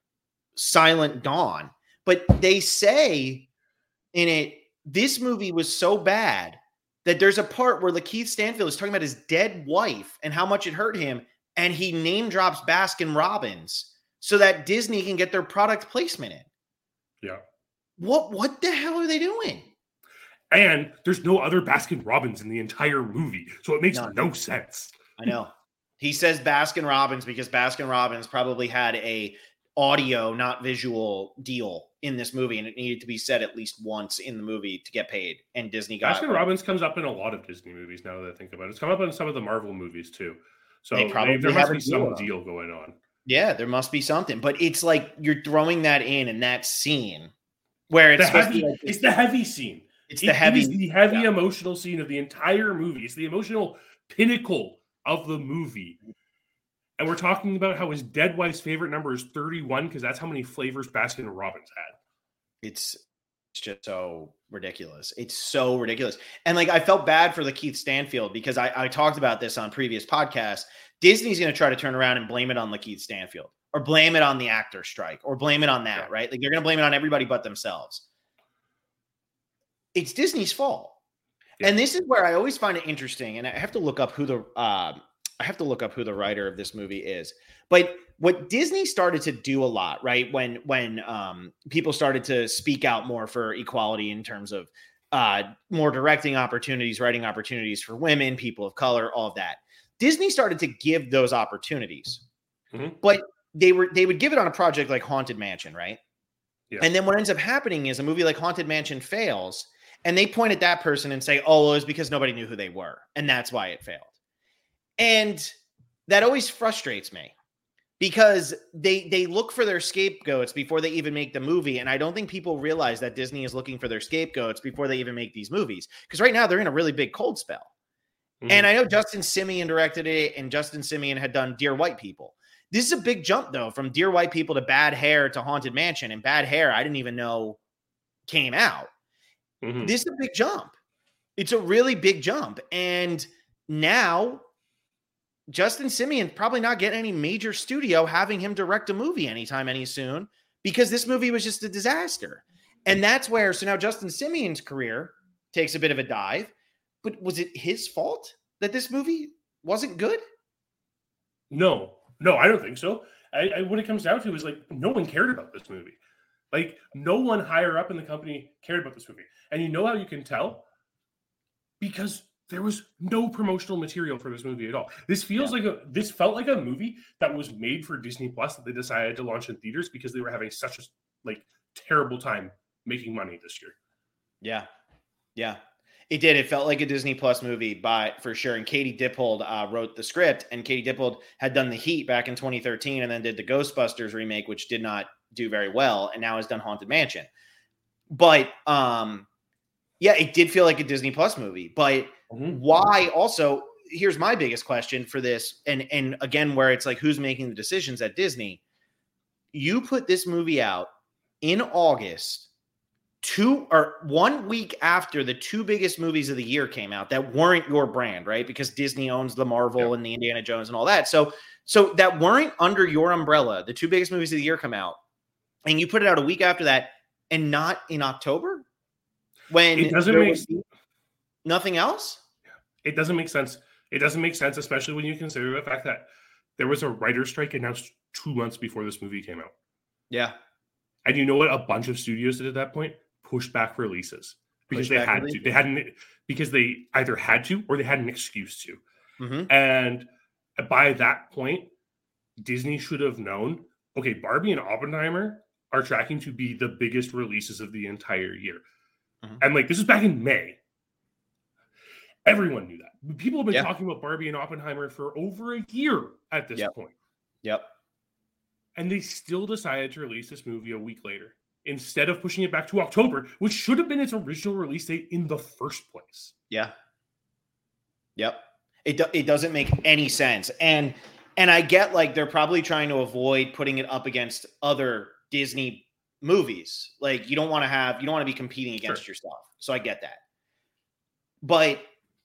Silent Dawn. But they say in it, this movie was so bad that there's a part where Lakeith Stanfield is talking about his dead wife and how much it hurt him. And he name drops Baskin Robbins so that Disney can get their product placement in. Yeah. What, what the hell are they doing? And there's no other Baskin Robbins in the entire movie, so it makes None. no sense. I know. He says Baskin Robbins because Baskin Robbins probably had a audio, not visual deal in this movie, and it needed to be said at least once in the movie to get paid. And Disney got Baskin Robbins comes up in a lot of Disney movies now that I think about it. It's come up in some of the Marvel movies too. So they probably they, there must be some deal, deal going on. Yeah, there must be something. But it's like you're throwing that in in that scene where it's the heavy, like, it's the heavy scene. It's it, the heavy, it is the heavy yeah. emotional scene of the entire movie. It's the emotional pinnacle of the movie. And we're talking about how his dead wife's favorite number is thirty-one because that's how many flavors Baskin Robbins had. It's, it's just so ridiculous. It's so ridiculous. And like, I felt bad for the Keith Stanfield because I, I talked about this on previous podcasts. Disney's going to try to turn around and blame it on Lakeith Stanfield or blame it on the actor strike or blame it on that, yeah. right? Like they're going to blame it on everybody but themselves. It's Disney's fault. Yeah. And this is where I always find it interesting. And I have to look up who the, uh, I have to look up who the writer of this movie is. But what Disney started to do a lot, right? When, when um, people started to speak out more for equality in terms of uh, more directing opportunities, writing opportunities for women, people of color, all of that. Disney started to give those opportunities, mm-hmm. but they were, they would give it on a project like Haunted Mansion. Right. Yeah. And then what ends up happening is a movie like Haunted Mansion fails and they point at that person and say, oh, well, it was because nobody knew who they were. And that's why it failed. And that always frustrates me because they, they look for their scapegoats before they even make the movie. And I don't think people realize that Disney is looking for their scapegoats before they even make these movies. Because right now they're in a really big cold spell. And I know Justin Simien directed it, and Justin Simien had done Dear White People. This is a big jump, though, from Dear White People to Bad Hair to Haunted Mansion. And Bad Hair, I didn't even know came out. Mm-hmm. This is a big jump. It's a really big jump. And now Justin Simien probably not getting any major studio having him direct a movie anytime any soon because this movie was just a disaster. And that's where, so now Justin Simien's career takes a bit of a dive. But was it his fault that this movie wasn't good? No, no, I don't think so. I, I what it comes down to is like no one cared about this movie. Like no one higher up in the company cared about this movie. And you know how you can tell? Because there was no promotional material for this movie at all. This feels yeah. like a this felt like a movie that was made for Disney Plus that they decided to launch in theaters because they were having such a like terrible time making money this year. Yeah. Yeah. It did. It felt like a Disney Plus movie, by for sure. And Katie Dippold uh, wrote the script, and Katie Dippold had done The Heat back in twenty thirteen, and then did the Ghostbusters remake, which did not do very well, and now has done Haunted Mansion. But um, yeah, it did feel like a Disney Plus movie. But mm-hmm. why? Also, here's my biggest question for this, and and again, where it's like, who's making the decisions at Disney? You put this movie out in August. Two or one week after the two biggest movies of the year came out that weren't your brand, right? Because Disney owns the Marvel yeah. and the Indiana Jones and all that. So, so that weren't under your umbrella. The two biggest movies of the year come out, and you put it out a week after that, and not in October when it doesn't make nothing else. It doesn't make sense. It doesn't make sense, especially when you consider the fact that there was a writer's strike announced two months before this movie came out. Yeah, and you know what? A bunch of studios did at that point. Pushed back releases because they had to. They hadn't because they either had to or they had an excuse to. Mm-hmm. And by that point, Disney should have known, okay, Barbie and Oppenheimer are tracking to be the biggest releases of the entire year. Mm-hmm. And like, this is back in May. Everyone knew that. People have been yep. talking about Barbie and Oppenheimer for over a year at this yep. point. Yep. And they still decided to release this movie a week later, instead of pushing it back to October, which should have been its original release date in the first place. Yeah. Yep. It do, it doesn't make any sense. And and I get like they're probably trying to avoid putting it up against other Disney movies. Like you don't want to have you don't want to be competing against sure. yourself. So I get that. But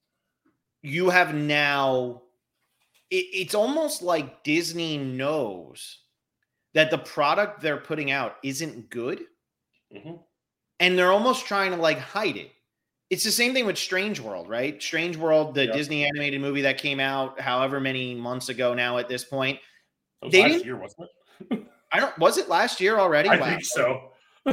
you have now it, it's almost like Disney knows that the product they're putting out isn't good. Mm-hmm. And they're almost trying to like hide it. It's the same thing with Strange World, right? Strange World, the yep. Disney animated movie that came out however many months ago now at this point. It was they last year, wasn't it? I don't, was it last year already? I wow. think so.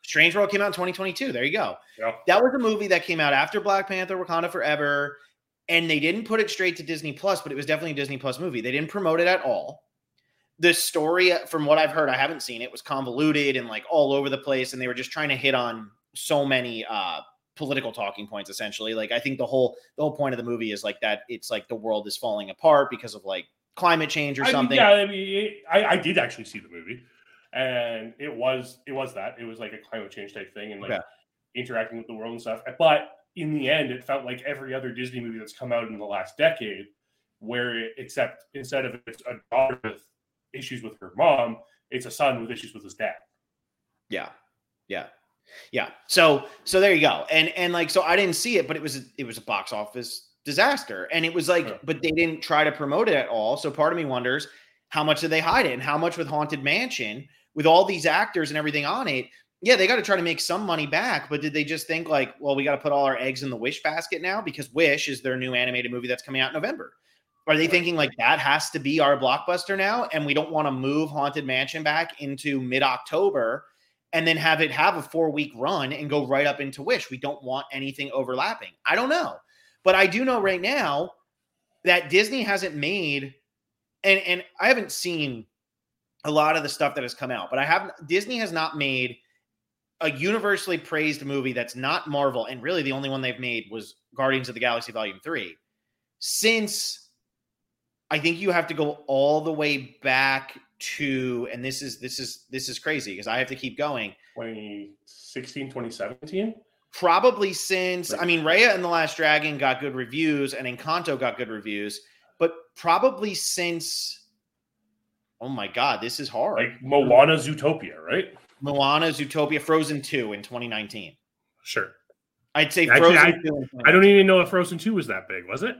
Strange World came out in twenty twenty-two. There you go. Yeah. That was a movie that came out after Black Panther, Wakanda Forever, and they didn't put it straight to Disney Plus, but it was definitely a Disney Plus movie. They didn't promote it at all. The story, from what I've heard, I haven't seen it, was convoluted and like all over the place, and they were just trying to hit on so many uh, political talking points, essentially. Like, I think the whole the whole point of the movie is like that it's like the world is falling apart because of like climate change or I mean, something. yeah, I mean, it, I, I did actually see the movie, and it was it was that it was like a climate change type thing, and like Okay. interacting with the world and stuff. But in the end, it felt like every other Disney movie that's come out in the last decade, where it, except instead of it's a daughter with issues with her mom, it's a son with issues with his dad. Yeah, yeah, yeah. So, so there you go. And and like, so I didn't see it, but it was it was a box office disaster, and it was like, Yeah. but they didn't try to promote it at all. So part of me wonders how much did they hide it, and how much with Haunted Mansion, with all these actors and everything on it. Yeah, they got to try to make some money back, but did they just think like, well, we got to put all our eggs in the Wish basket now because Wish is their new animated movie that's coming out in November? Are they thinking like that has to be our blockbuster now, and we don't want to move Haunted Mansion back into mid-October and then have it have a four-week run and go right up into Wish? We don't want anything overlapping. I don't know. But I do know right now that Disney hasn't made, and, and I haven't seen a lot of the stuff that has come out, but I haven't, Disney has not made a universally praised movie that's not Marvel, and really the only one they've made was Guardians of the Galaxy Volume three, since I think you have to go all the way back to, and this is this is this is crazy because I have to keep going. twenty sixteen, twenty seventeen Probably since, I mean, Raya and the Last Dragon got good reviews, and Encanto got good reviews, but probably since, oh my God, this is hard. Like Moana's Zootopia, right? Moana, Zootopia, Frozen two in twenty nineteen. Sure. I'd say Actually, Frozen I, two in I don't even know if Frozen two was that big, was it?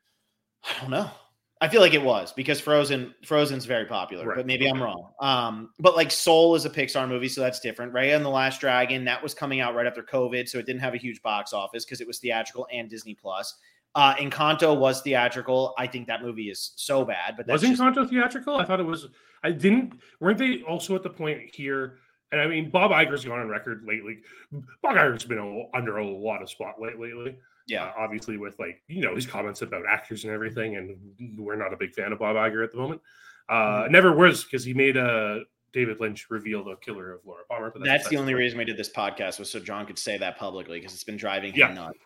I don't know. I feel like it was because Frozen Frozen's very popular, Right. but maybe I'm wrong. Um, but like Soul is a Pixar movie, so that's different. Raya and the Last Dragon, that was coming out right after COVID, so it didn't have a huge box office because it was theatrical and Disney Plus. Uh, Encanto was theatrical. I think that movie is so bad, but that's Was just, Encanto theatrical? I thought it was. I didn't. Weren't they also at the point here? And I mean, Bob Iger's gone on record lately. Bob Iger's been a, under a lot of spotlight lately. yeah, Uh, obviously, with like, you know, his comments about actors and everything, and we're not a big fan of Bob Iger at the moment. Uh, Mhm. Never was, because he made a David Lynch reveal the killer of Laura Palmer. But that's the besides only point. reason we did this podcast was so John could say that publicly because it's been driving him Yeah. nuts.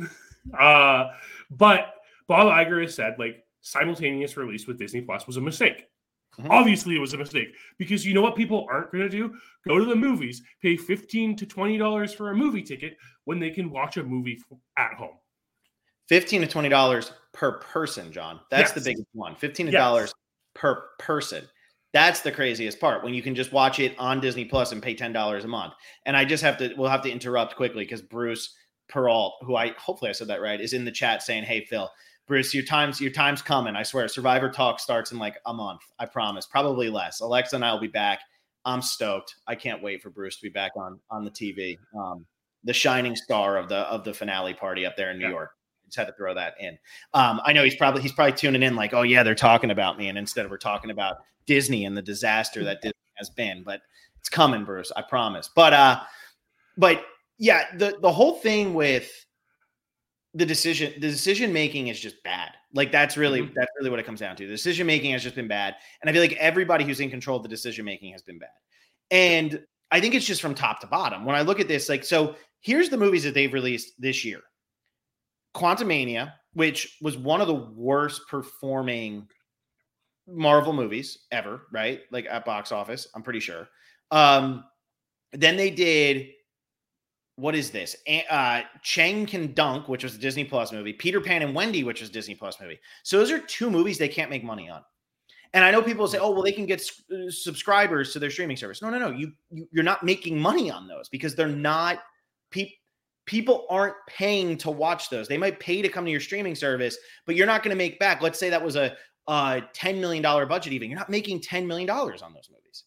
Uh, but Bob Iger has said like simultaneous release with Disney Plus was a mistake. Mhm. Obviously, it was a mistake because you know what people aren't going to do? Go to the movies, pay fifteen to twenty dollars for a movie ticket when they can watch a movie at home. fifteen to twenty dollars per person, John. That's Yes. the biggest one. fifteen Yes. dollars per person. That's the craziest part, when you can just watch it on Disney Plus and pay ten dollars a month. And I just have to, we'll have to interrupt quickly because Bruce Peralt, who I, hopefully I said that right, is in the chat saying, hey, Phil, Bruce, your time's, your time's coming. I swear. Survivor Talk starts in like a month. I promise. Probably less. Alexa and I will be back. I'm stoked. I can't wait for Bruce to be back on, on the T V. Um, the shining star of the, of the finale party up there in New Yeah. York. Just had to throw that in. Um, I know he's probably he's probably tuning in like, oh yeah, they're talking about me, and instead we're talking about Disney and the disaster that Disney has been. But it's coming, Bruce. I promise. But uh, but yeah, the the whole thing with the decision, the decision making is just bad. Like that's really Mhm. that's really what it comes down to. The decision making has just been bad, and I feel like everybody who's in control of the decision making has been bad. And I think it's just from top to bottom. When I look at this, like, so here's the movies that they've released this year. Quantumania, which was one of the worst performing Marvel movies ever, right? Like at box office, I'm pretty sure. Um, then they did, what is this? Uh, Chang Can Dunk, which was a Disney Plus movie. Peter Pan and Wendy, which was a Disney Plus movie. So those are two movies they can't make money on. And I know people say, oh, well, they can get uh, subscribers to their streaming service. No, no, no. You, you, you're not making money on those because they're not people. People aren't paying to watch those. They might pay to come to your streaming service, but you're not going to make back. Let's say that was a, a ten million dollars budget even. You're not making ten million dollars on those movies.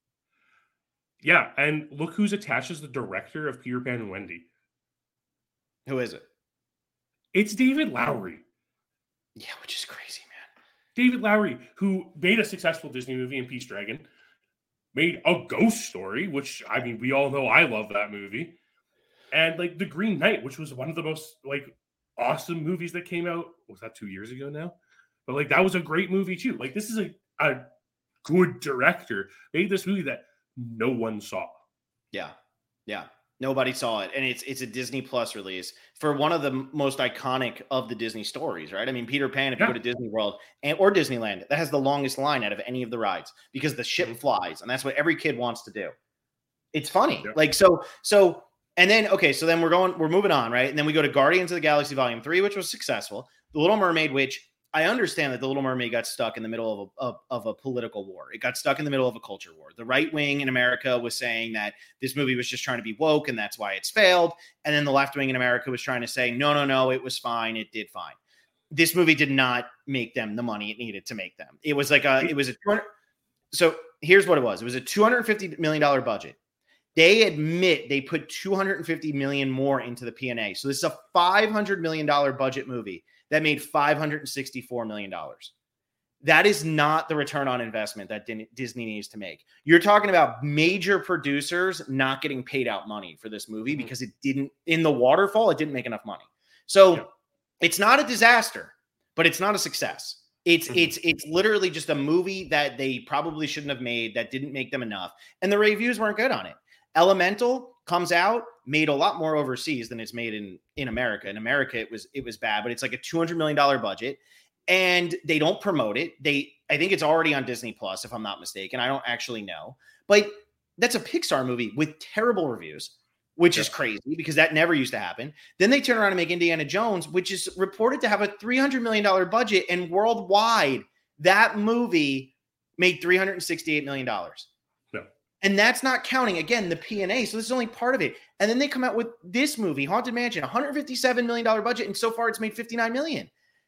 Yeah, and look who's attached as the director of Peter Pan and Wendy. Who is it? It's David Lowery. Yeah, which is crazy, man. David Lowery, who made a successful Disney movie in Peace Dragon, made a Ghost Story, which, I mean, we all know I love that movie. And, like, The Green Knight, which was one of the most, like, awesome movies that came out. Was that two years ago now? But, like, that was a great movie, too. Like, this is a, a good director. Made this movie that no one saw. Yeah. Yeah. Nobody saw it. And it's it's a Disney Plus release for one of the most iconic of the Disney stories, right? I mean, Peter Pan, if yeah. you go to Disney World and or Disneyland, that has the longest line out of any of the rides because the ship mm-hmm. flies. And that's what every kid wants to do. It's funny. Yeah. Like, so, so, and then, okay, so then we're going, we're moving on, right? And then we go to Guardians of the Galaxy Volume three, which was successful. The Little Mermaid, which I understand that The Little Mermaid got stuck in the middle of a, of, of a political war. It got stuck in the middle of a culture war. The right wing in America was saying that this movie was just trying to be woke and that's why it's failed. And then the left wing in America was trying to say, no, no, no, it was fine. It did fine. This movie did not make them the money it needed to make them. It was like a, it was a, so here's what it was. It was a two hundred fifty million dollars budget. They admit they put two hundred fifty million dollars more into the P and A. So this is a five hundred million dollars budget movie that made five hundred sixty-four million dollars. That is not the return on investment that Disney needs to make. You're talking about major producers not getting paid out money for this movie mm-hmm. because it didn't, in the waterfall, it didn't make enough money. So yeah. it's not a disaster, but it's not a success. It's mm-hmm. it's it's literally just a movie that they probably shouldn't have made that didn't make them enough. And the reviews weren't good on it. Elemental comes out, made a lot more overseas than it's made in, in America. In America, it was it was bad, but it's like a two hundred million dollars budget, and they don't promote it. They, I think it's already on Disney Plus, if I'm not mistaken. I don't actually know, but that's a Pixar movie with terrible reviews, which yeah. is crazy because that never used to happen. Then they turn around and make Indiana Jones, which is reported to have a three hundred million dollars budget, and worldwide, that movie made three hundred sixty-eight million dollars. And that's not counting, again, the P and A. So this is only part of it. And then they come out with this movie, Haunted Mansion, one hundred fifty-seven million dollars budget. And so far it's made fifty-nine million dollars.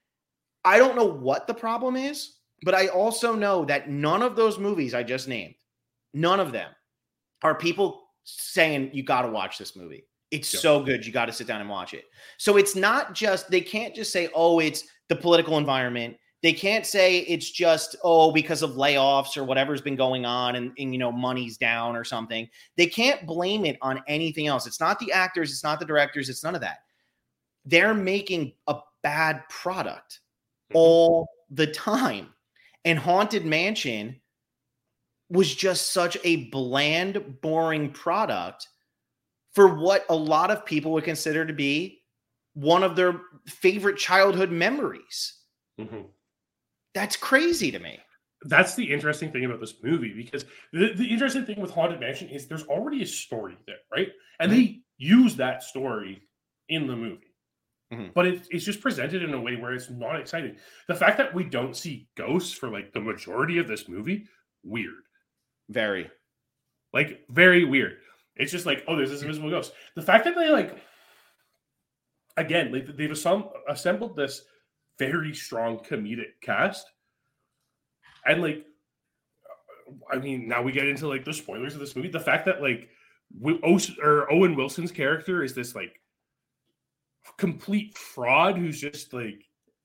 I don't know what the problem is, but I also know that none of those movies I just named, none of them are people saying, you got to watch this movie. It's yeah. so good. You got to sit down and watch it. So it's not just, they can't just say, oh, it's the political environment. They can't say it's just, oh, because of layoffs or whatever's been going on and, and, you know, money's down or something. They can't blame it on anything else. It's not the actors. It's not the directors. It's none of that. They're making a bad product all the time. And Haunted Mansion was just such a bland, boring product for what a lot of people would consider to be one of their favorite childhood memories. Mm-hmm. That's crazy to me. That's the interesting thing about this movie, because the, the interesting thing with Haunted Mansion is there's already a story there, right? And mm-hmm. they use that story in the movie. Mm-hmm. But it, it's just presented in a way where it's not exciting. The fact that we don't see ghosts for like the majority of this movie, weird. Very. Like, very weird. It's just like, oh, there's this invisible ghost. The fact that they like, again, like, they've assemb- assembled this very strong comedic cast. And like, I mean, now we get into like the spoilers of this movie. The fact that like o- or Owen Wilson's character is this like complete fraud who's just like,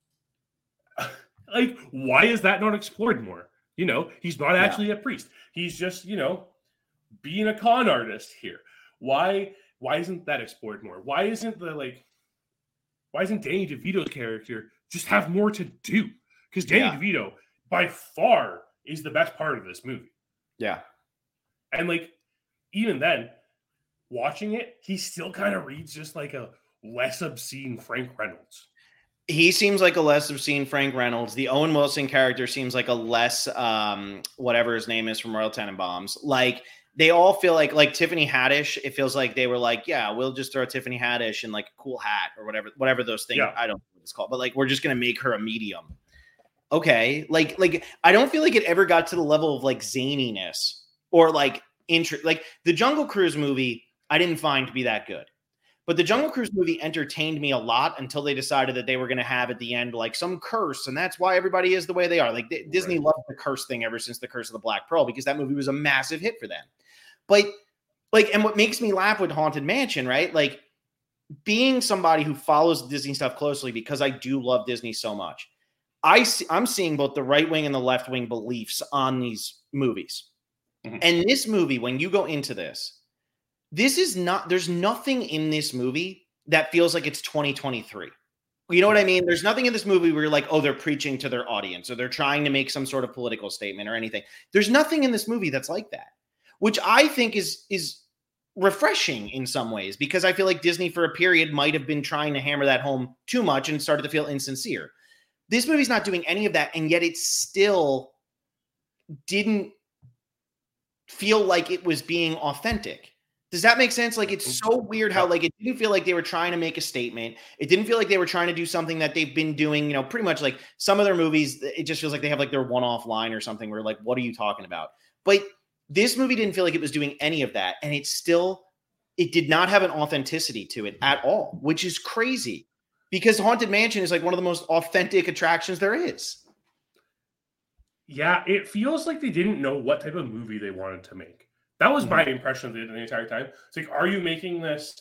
like, why is that not explored more? You know, he's not actually yeah. a priest. He's just, you know, being a con artist here. Why, why isn't that explored more? Why isn't the like, why isn't Danny DeVito's character just have more to do? Because Danny yeah. DeVito, by far, is the best part of this movie. Yeah. And, like, even then, watching it, he still kind of reads just like a less obscene Frank Reynolds. He seems like a less obscene Frank Reynolds. The Owen Wilson character seems like a less, um, whatever his name is from Royal Tenenbaums. Like, they all feel like, like Tiffany Haddish, it feels like they were like, yeah, we'll just throw Tiffany Haddish in like a cool hat or whatever, whatever those things, yeah. I don't know what it's called, but like, we're just going to make her a medium. Okay. Like, like, I don't feel like it ever got to the level of like zaniness or like interest. Like the Jungle Cruise movie, I didn't find to be that good, but the Jungle Cruise movie entertained me a lot until they decided that they were going to have at the end, like some curse. And that's why everybody is the way they are. Like they, Disney right. loved the curse thing ever since the Curse of the Black Pearl, because that movie was a massive hit for them. But like, and what makes me laugh with Haunted Mansion, right? Like being somebody who follows Disney stuff closely, because I do love Disney so much. I see, I'm seeing both the right wing and the left wing beliefs on these movies. Mm-hmm. And this movie, when you go into this, this is not, there's nothing in this movie that feels like it's twenty twenty-three. You know what I mean? There's nothing in this movie where you're like, oh, they're preaching to their audience or they're trying to make some sort of political statement or anything. There's nothing in this movie that's like that, which I think is, is refreshing in some ways, because I feel like Disney for a period might have been trying to hammer that home too much and started to feel insincere. This movie's not doing any of that, and yet it still didn't feel like it was being authentic. Does that make sense? Like, it's so weird how, like, it didn't feel like they were trying to make a statement. It didn't feel like they were trying to do something that they've been doing, you know, pretty much like some of their movies. It just feels like they have like their one-off line or something where like, what are you talking about? But this movie didn't feel like it was doing any of that. And it still, it did not have an authenticity to it at all, which is crazy because Haunted Mansion is like one of the most authentic attractions there is. Yeah, it feels like they didn't know what type of movie they wanted to make. That was my impression of it the entire time. It's like, are you making this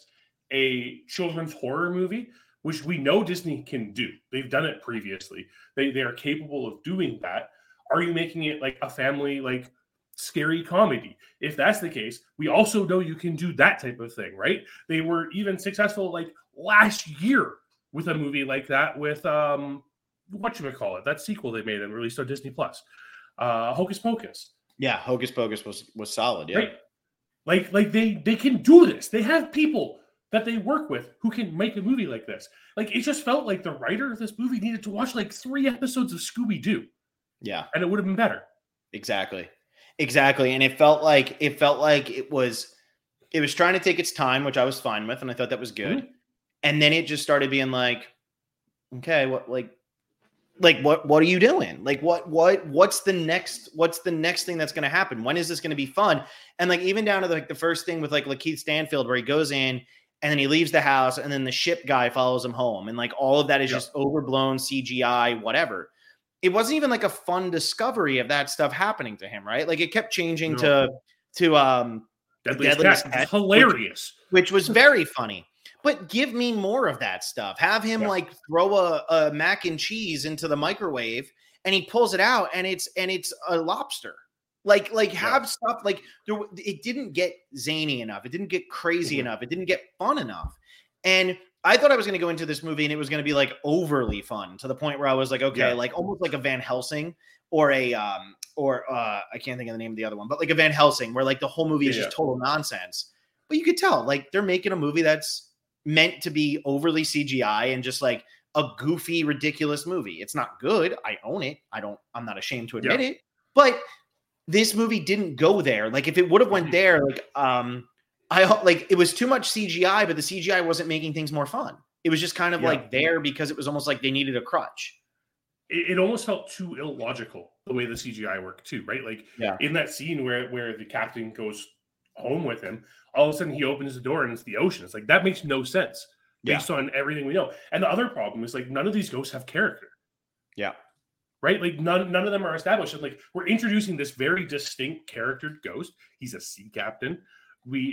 a children's horror movie, which we know Disney can do? They've done it previously. They they are capable of doing that. Are you making it like a family, like scary comedy? If that's the case, we also know you can do that type of thing, right? They were even successful like last year with a movie like that with um whatchamacallit, that sequel they made and released on Disney Plus, uh, Hocus Pocus. Yeah, Hocus Pocus was was solid. Yeah, right? like like they they can do this. They have people that they work with who can make a movie like this. Like, it just felt like the writer of this movie needed to watch like three episodes of Scooby-Doo. Yeah, and it would have been better. Exactly, exactly. And it felt like it felt like it was it was trying to take its time, which I was fine with, and I thought that was good. Mm-hmm. And then it just started being like, okay, what like. Like, what, what are you doing? Like, what, what, what's the next, what's the next thing that's going to happen? When is this going to be fun? And like, even down to the, like the first thing with like Lakeith Stanfield, where he goes in and then he leaves the house and then the ship guy follows him home. And like, all of that is yep. just overblown C G I, whatever. It wasn't even like a fun discovery of that stuff happening to him. Right. Like, it kept changing no. to, to, um, Deadliest, Deadliest Catch. Catch, hilarious, which, which was very funny. But give me more of that stuff. Have him yeah. like throw a, a mac and cheese into the microwave and he pulls it out and it's and it's a lobster. Like like have yeah. stuff like there, it didn't get zany enough. It didn't get crazy mm-hmm. enough. It didn't get fun enough. And I thought I was going to go into this movie and it was going to be like overly fun to the point where I was like, okay, yeah. like almost like a Van Helsing or a um or uh I can't think of the name of the other one, but like a Van Helsing where like the whole movie is yeah. just total nonsense. But you could tell like they're making a movie that's meant to be overly C G I and just like a goofy, ridiculous movie. It's not good. I own it. I don't, I'm not ashamed to admit yeah. it, but this movie didn't go there. Like, if it would have went there, like, um, I like it was too much C G I, but the C G I wasn't making things more fun. It was just kind of yeah. like there because it was almost like they needed a crutch. It, it almost felt too illogical the way the C G I worked too, right? Like yeah. in that scene where, where the captain goes home with him, all of a sudden he opens the door and it's the ocean. It's like, that makes no sense based yeah. on everything we know. And the other problem is like, none of these ghosts have character. Yeah. Right? Like none, none of them are established. And like, we're introducing this very distinct charactered ghost. He's a sea captain. We,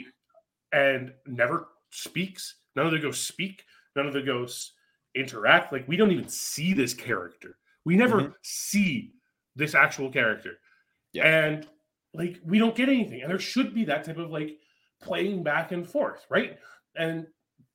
and never speaks. None of the ghosts speak. None of the ghosts interact. Like, we don't even see this character. We never mm-hmm. see this actual character. Yeah. And like, we don't get anything. And there should be that type of like playing back and forth, right? And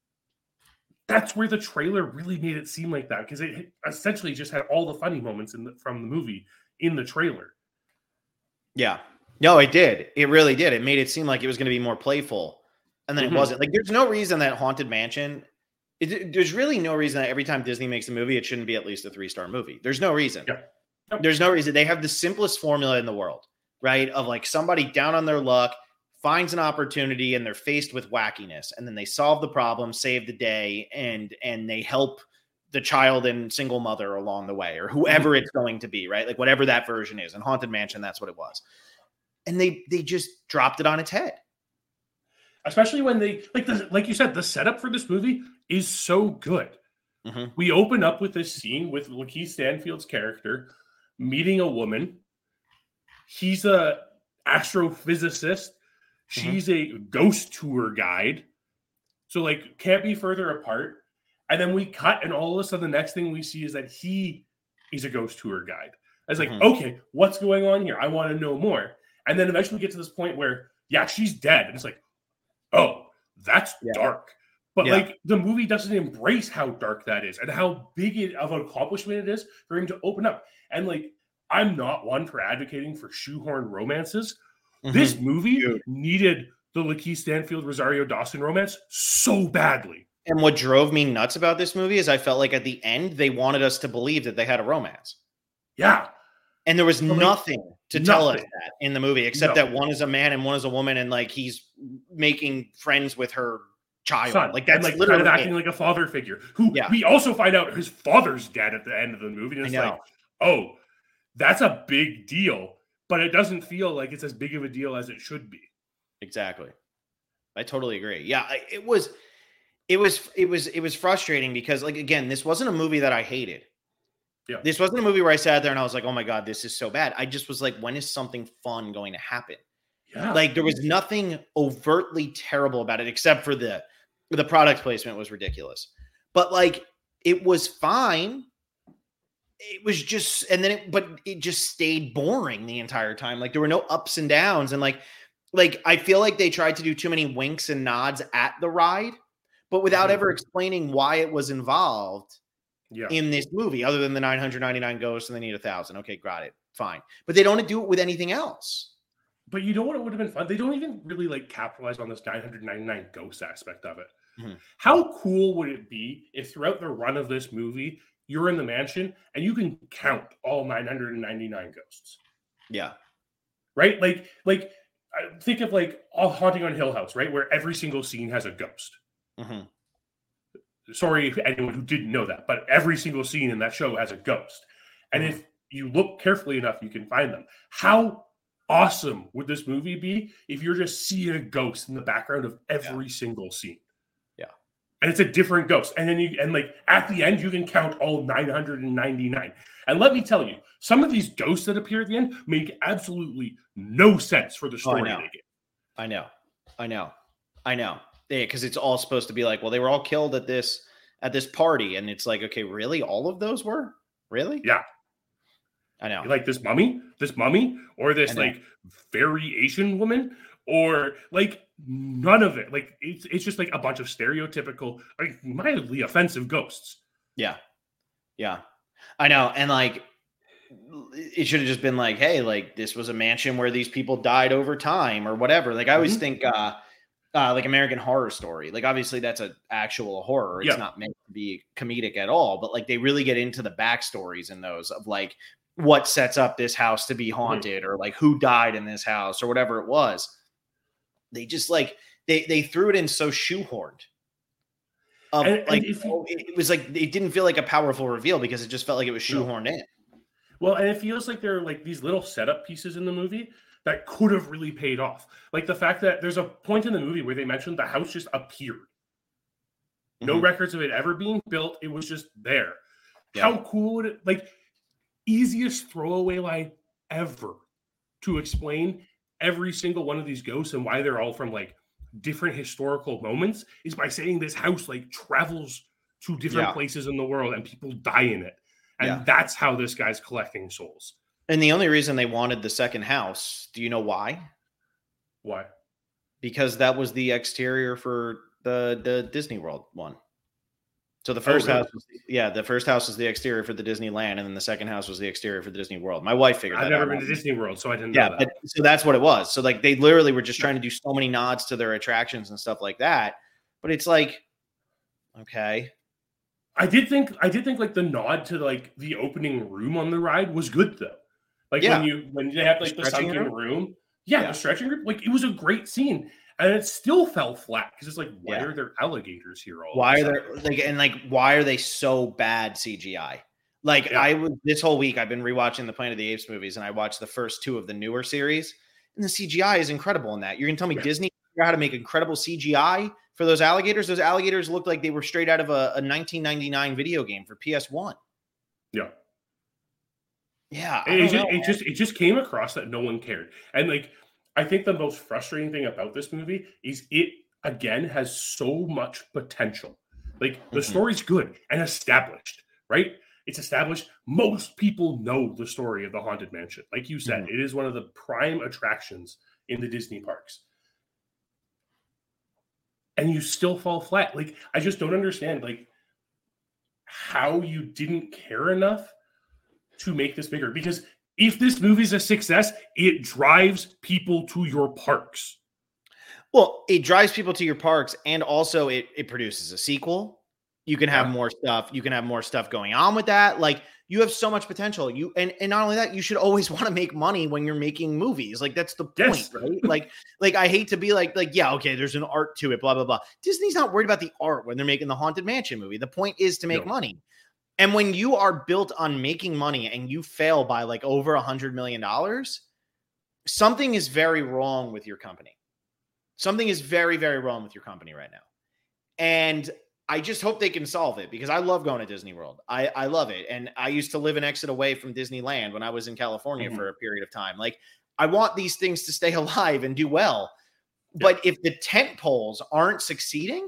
that's where the trailer really made it seem like that, because it essentially just had all the funny moments in the, from the movie in the trailer. Yeah. No, it did. It really did. It made it seem like it was going to be more playful. And then mm-hmm. it wasn't. Like, there's no reason that Haunted Mansion, it, there's really no reason that every time Disney makes a movie, it shouldn't be at least a three-star movie. There's no reason. Yeah. Yep. There's no reason. They have the simplest formula in the world, right? Of like somebody down on their luck finds an opportunity and they're faced with wackiness, and then they solve the problem, save the day, and and they help the child and single mother along the way, or whoever it's going to be, right? Like whatever that version is. And Haunted Mansion, that's what it was. And they they just dropped it on its head. Especially when they, like the, like you said, the setup for this movie is so good. Mm-hmm. We open up with this scene with Lakeith Stanfield's character meeting a woman. He's a astrophysicist. She's mm-hmm. a ghost tour guide. So, like, can't be further apart. And then we cut, and all of a sudden, the next thing we see is that he is a ghost tour guide. I was like, mm-hmm. okay, what's going on here? I want to know more. And then eventually we get to this point where, yeah, she's dead. And it's like, oh, that's Yeah. dark. But Yeah. like the movie doesn't embrace how dark that is and how big it, of an accomplishment it is for him to open up. And like, I'm not one for advocating for shoehorn romances. Mm-hmm. This movie Dude. needed the Lakeith Stanfield Rosario Dawson romance so badly. And what drove me nuts about this movie is I felt like at the end they wanted us to believe that they had a romance. Yeah. And there was but nothing like, to nothing. tell us that in the movie, except no. that one is a man and one is a woman, and like he's making friends with her child. Son. Like that's and, like literally kind of acting it. like a father figure. Who yeah. we also find out his father's dead at the end of the movie. And it's like, oh, that's a big deal, but it doesn't feel like it's as big of a deal as it should be. Exactly. I totally agree. Yeah, it was, it was, it was, it was frustrating because, like, again, this wasn't a movie that I hated. Yeah. This wasn't a movie where I sat there and I was like, oh my God, this is so bad. I just was like, when is something fun going to happen? Yeah. Like there was nothing overtly terrible about it, except for the, the product placement was ridiculous, but like, it was fine. It was just, and then it, but it just stayed boring the entire time. Like there were no ups and downs. And like, like, I feel like they tried to do too many winks and nods at the ride, but without mm-hmm. ever explaining why it was involved yeah. in this movie, other than the nine hundred ninety-nine ghosts and they need a thousand. Okay, got it. Fine. But they don't do it with anything else. But you know what? It would have been fun. They don't even really like capitalize on this nine hundred ninety-nine ghost aspect of it. Mm-hmm. How cool would it be if throughout the run of this movie, you're in the mansion and you can count all nine hundred ninety-nine ghosts? Yeah. Right? Like, like, think of like a Haunting on Hill House, right? Where every single scene has a ghost. Mm-hmm. Sorry if anyone who didn't know that, but every single scene in that show has a ghost. And mm-hmm. if you look carefully enough, you can find them. How awesome would this movie be if you're just seeing a ghost in the background of every yeah. single scene? Yeah. And it's a different ghost. And then you, and like at the end, you can count all nine hundred ninety-nine. And let me tell you, some of these ghosts that appear at the end make absolutely no sense for the story oh, they get. I know. I know. I know. Yeah, because it's all supposed to be like, well, they were all killed at this at this party. And it's like, okay, really? All of those were? Really? Yeah. I know. Like this mummy, this mummy, or this like very Asian woman, or like none of it. Like it's it's just like a bunch of stereotypical, like mildly offensive ghosts. Yeah. Yeah. I know. And like it should have just been like, hey, like this was a mansion where these people died over time or whatever. Like I always mm-hmm. think uh uh like American Horror Story. Like obviously that's an actual horror. It's yeah. not meant to be comedic at all, but like they really get into the backstories in those of like what sets up this house to be haunted, mm-hmm. or like who died in this house or whatever it was. They just like they they threw it in so shoehorned. Um, and, like and if you, it was like it didn't feel like a powerful reveal because it just felt like it was shoehorned no. in. Well, and it feels like there are like these little setup pieces in the movie that could have really paid off. Like the fact that there's a point in the movie where they mentioned the house just appeared. Mm-hmm. No records of it ever being built. It was just there. Yeah. How cool would it like easiest throwaway line ever to explain every single one of these ghosts and why they're all from like different historical moments is by saying this house like travels to different yeah. places in the world and people die in it. And yeah. that's how this guy's collecting souls. And the only reason they wanted the second house, do you know why? Why? Because that was the exterior for the, the Disney World one. So the first oh, really? house, was, yeah, the first house was the exterior for the Disneyland, and then the second house was the exterior for the Disney World. My wife figured I've that out. I've never been to Disney World, so I didn't yeah, know that. But, so that's what it was. So like they literally were just trying to do so many nods to their attractions and stuff like that. But it's like, okay. I did think I did think like the nod to like the opening room on the ride was good though. Like yeah. when you when they have like the, the sunken room, room yeah, yeah, the stretching room, like it was a great scene. And it still fell flat because it's like, why yeah. are there alligators here? All why are there like and like why are they so bad C G I? Like yeah. I was this whole week I've been rewatching the Planet of the Apes movies, and I watched the first two of the newer series, and the C G I is incredible in that. You're gonna tell me yeah. Disney figured out how to make incredible C G I for those alligators? Those alligators looked like they were straight out of a, a nineteen ninety-nine video game for P S one. Yeah. Yeah. It, just, know, it just it just came across that no one cared. And like I think the most frustrating thing about this movie is it, again, has so much potential. Like, the mm-hmm. story's good and established, right? It's established. Most people know the story of the Haunted Mansion. Like you said, Mhm. it is one of the prime attractions in the Disney parks. And you still fall flat. Like, I just don't understand, like, how you didn't care enough to make this bigger. Because if this movie's a success, it drives people to your parks. Well, it drives people to your parks, and also it it produces a sequel. You can have Yeah. more stuff. You can have more stuff going on with that. Like, you have so much potential. You and and not only that, you should always want to make money when you're making movies. Like, that's the point, Yes. right? Like, like I hate to be like like yeah, okay, there's an art to it, blah blah blah. Disney's not worried about the art when they're making the Haunted Mansion movie. The point is to make No. money. And when you are built on making money and you fail by like over a hundred million dollars, something is very wrong with your company. Something is very, very wrong with your company right now. And I just hope they can solve it, because I love going to Disney World. I, I love it. And I used to live an exit away from Disneyland when I was in California Mhm. for a period of time. Like, I want these things to stay alive and do well. Yeah. But if the tent poles aren't succeeding,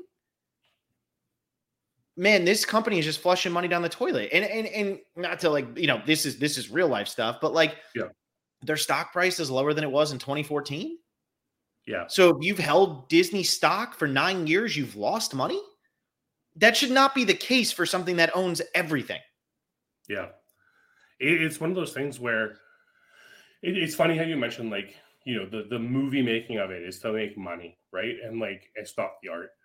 man, this company is just flushing money down the toilet. And and and not to, like, you know, this is this is real life stuff, but like, Yeah. their stock price is lower than it was in twenty fourteen. Yeah. So if you've held Disney stock for nine years, you've lost money. That should not be the case for something that owns everything. Yeah. It, it's one of those things where it, it's funny how you mentioned, like, you know, the, the movie making of it is to make money, right? And like, it's not the art.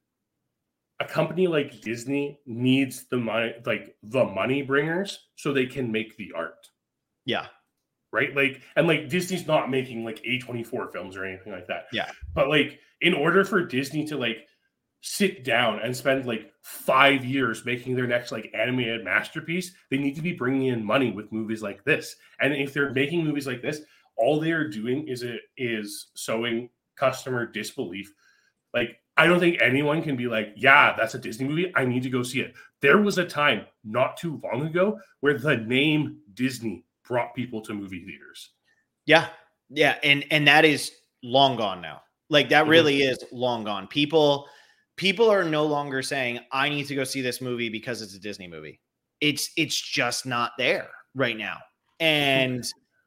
A company like Disney needs the money, like the money bringers, so they can make the art. Yeah. Right? Like, and like Disney's not making like A twenty-four films or anything like that. Yeah. But like, in order for Disney to like sit down and spend like five years making their next like animated masterpiece, they need to be bringing in money with movies like this. And if they're making movies like this, all they are doing is it is sowing customer disbelief. Like, I don't think anyone can be like, yeah, that's a Disney movie, I need to go see it. There was a time not too long ago where the name Disney brought people to movie theaters. Yeah. Yeah. And and that is long gone now. Like, that really mm-hmm. is long gone. People people are no longer saying, I need to go see this movie because it's a Disney movie. It's it's just not there right now. And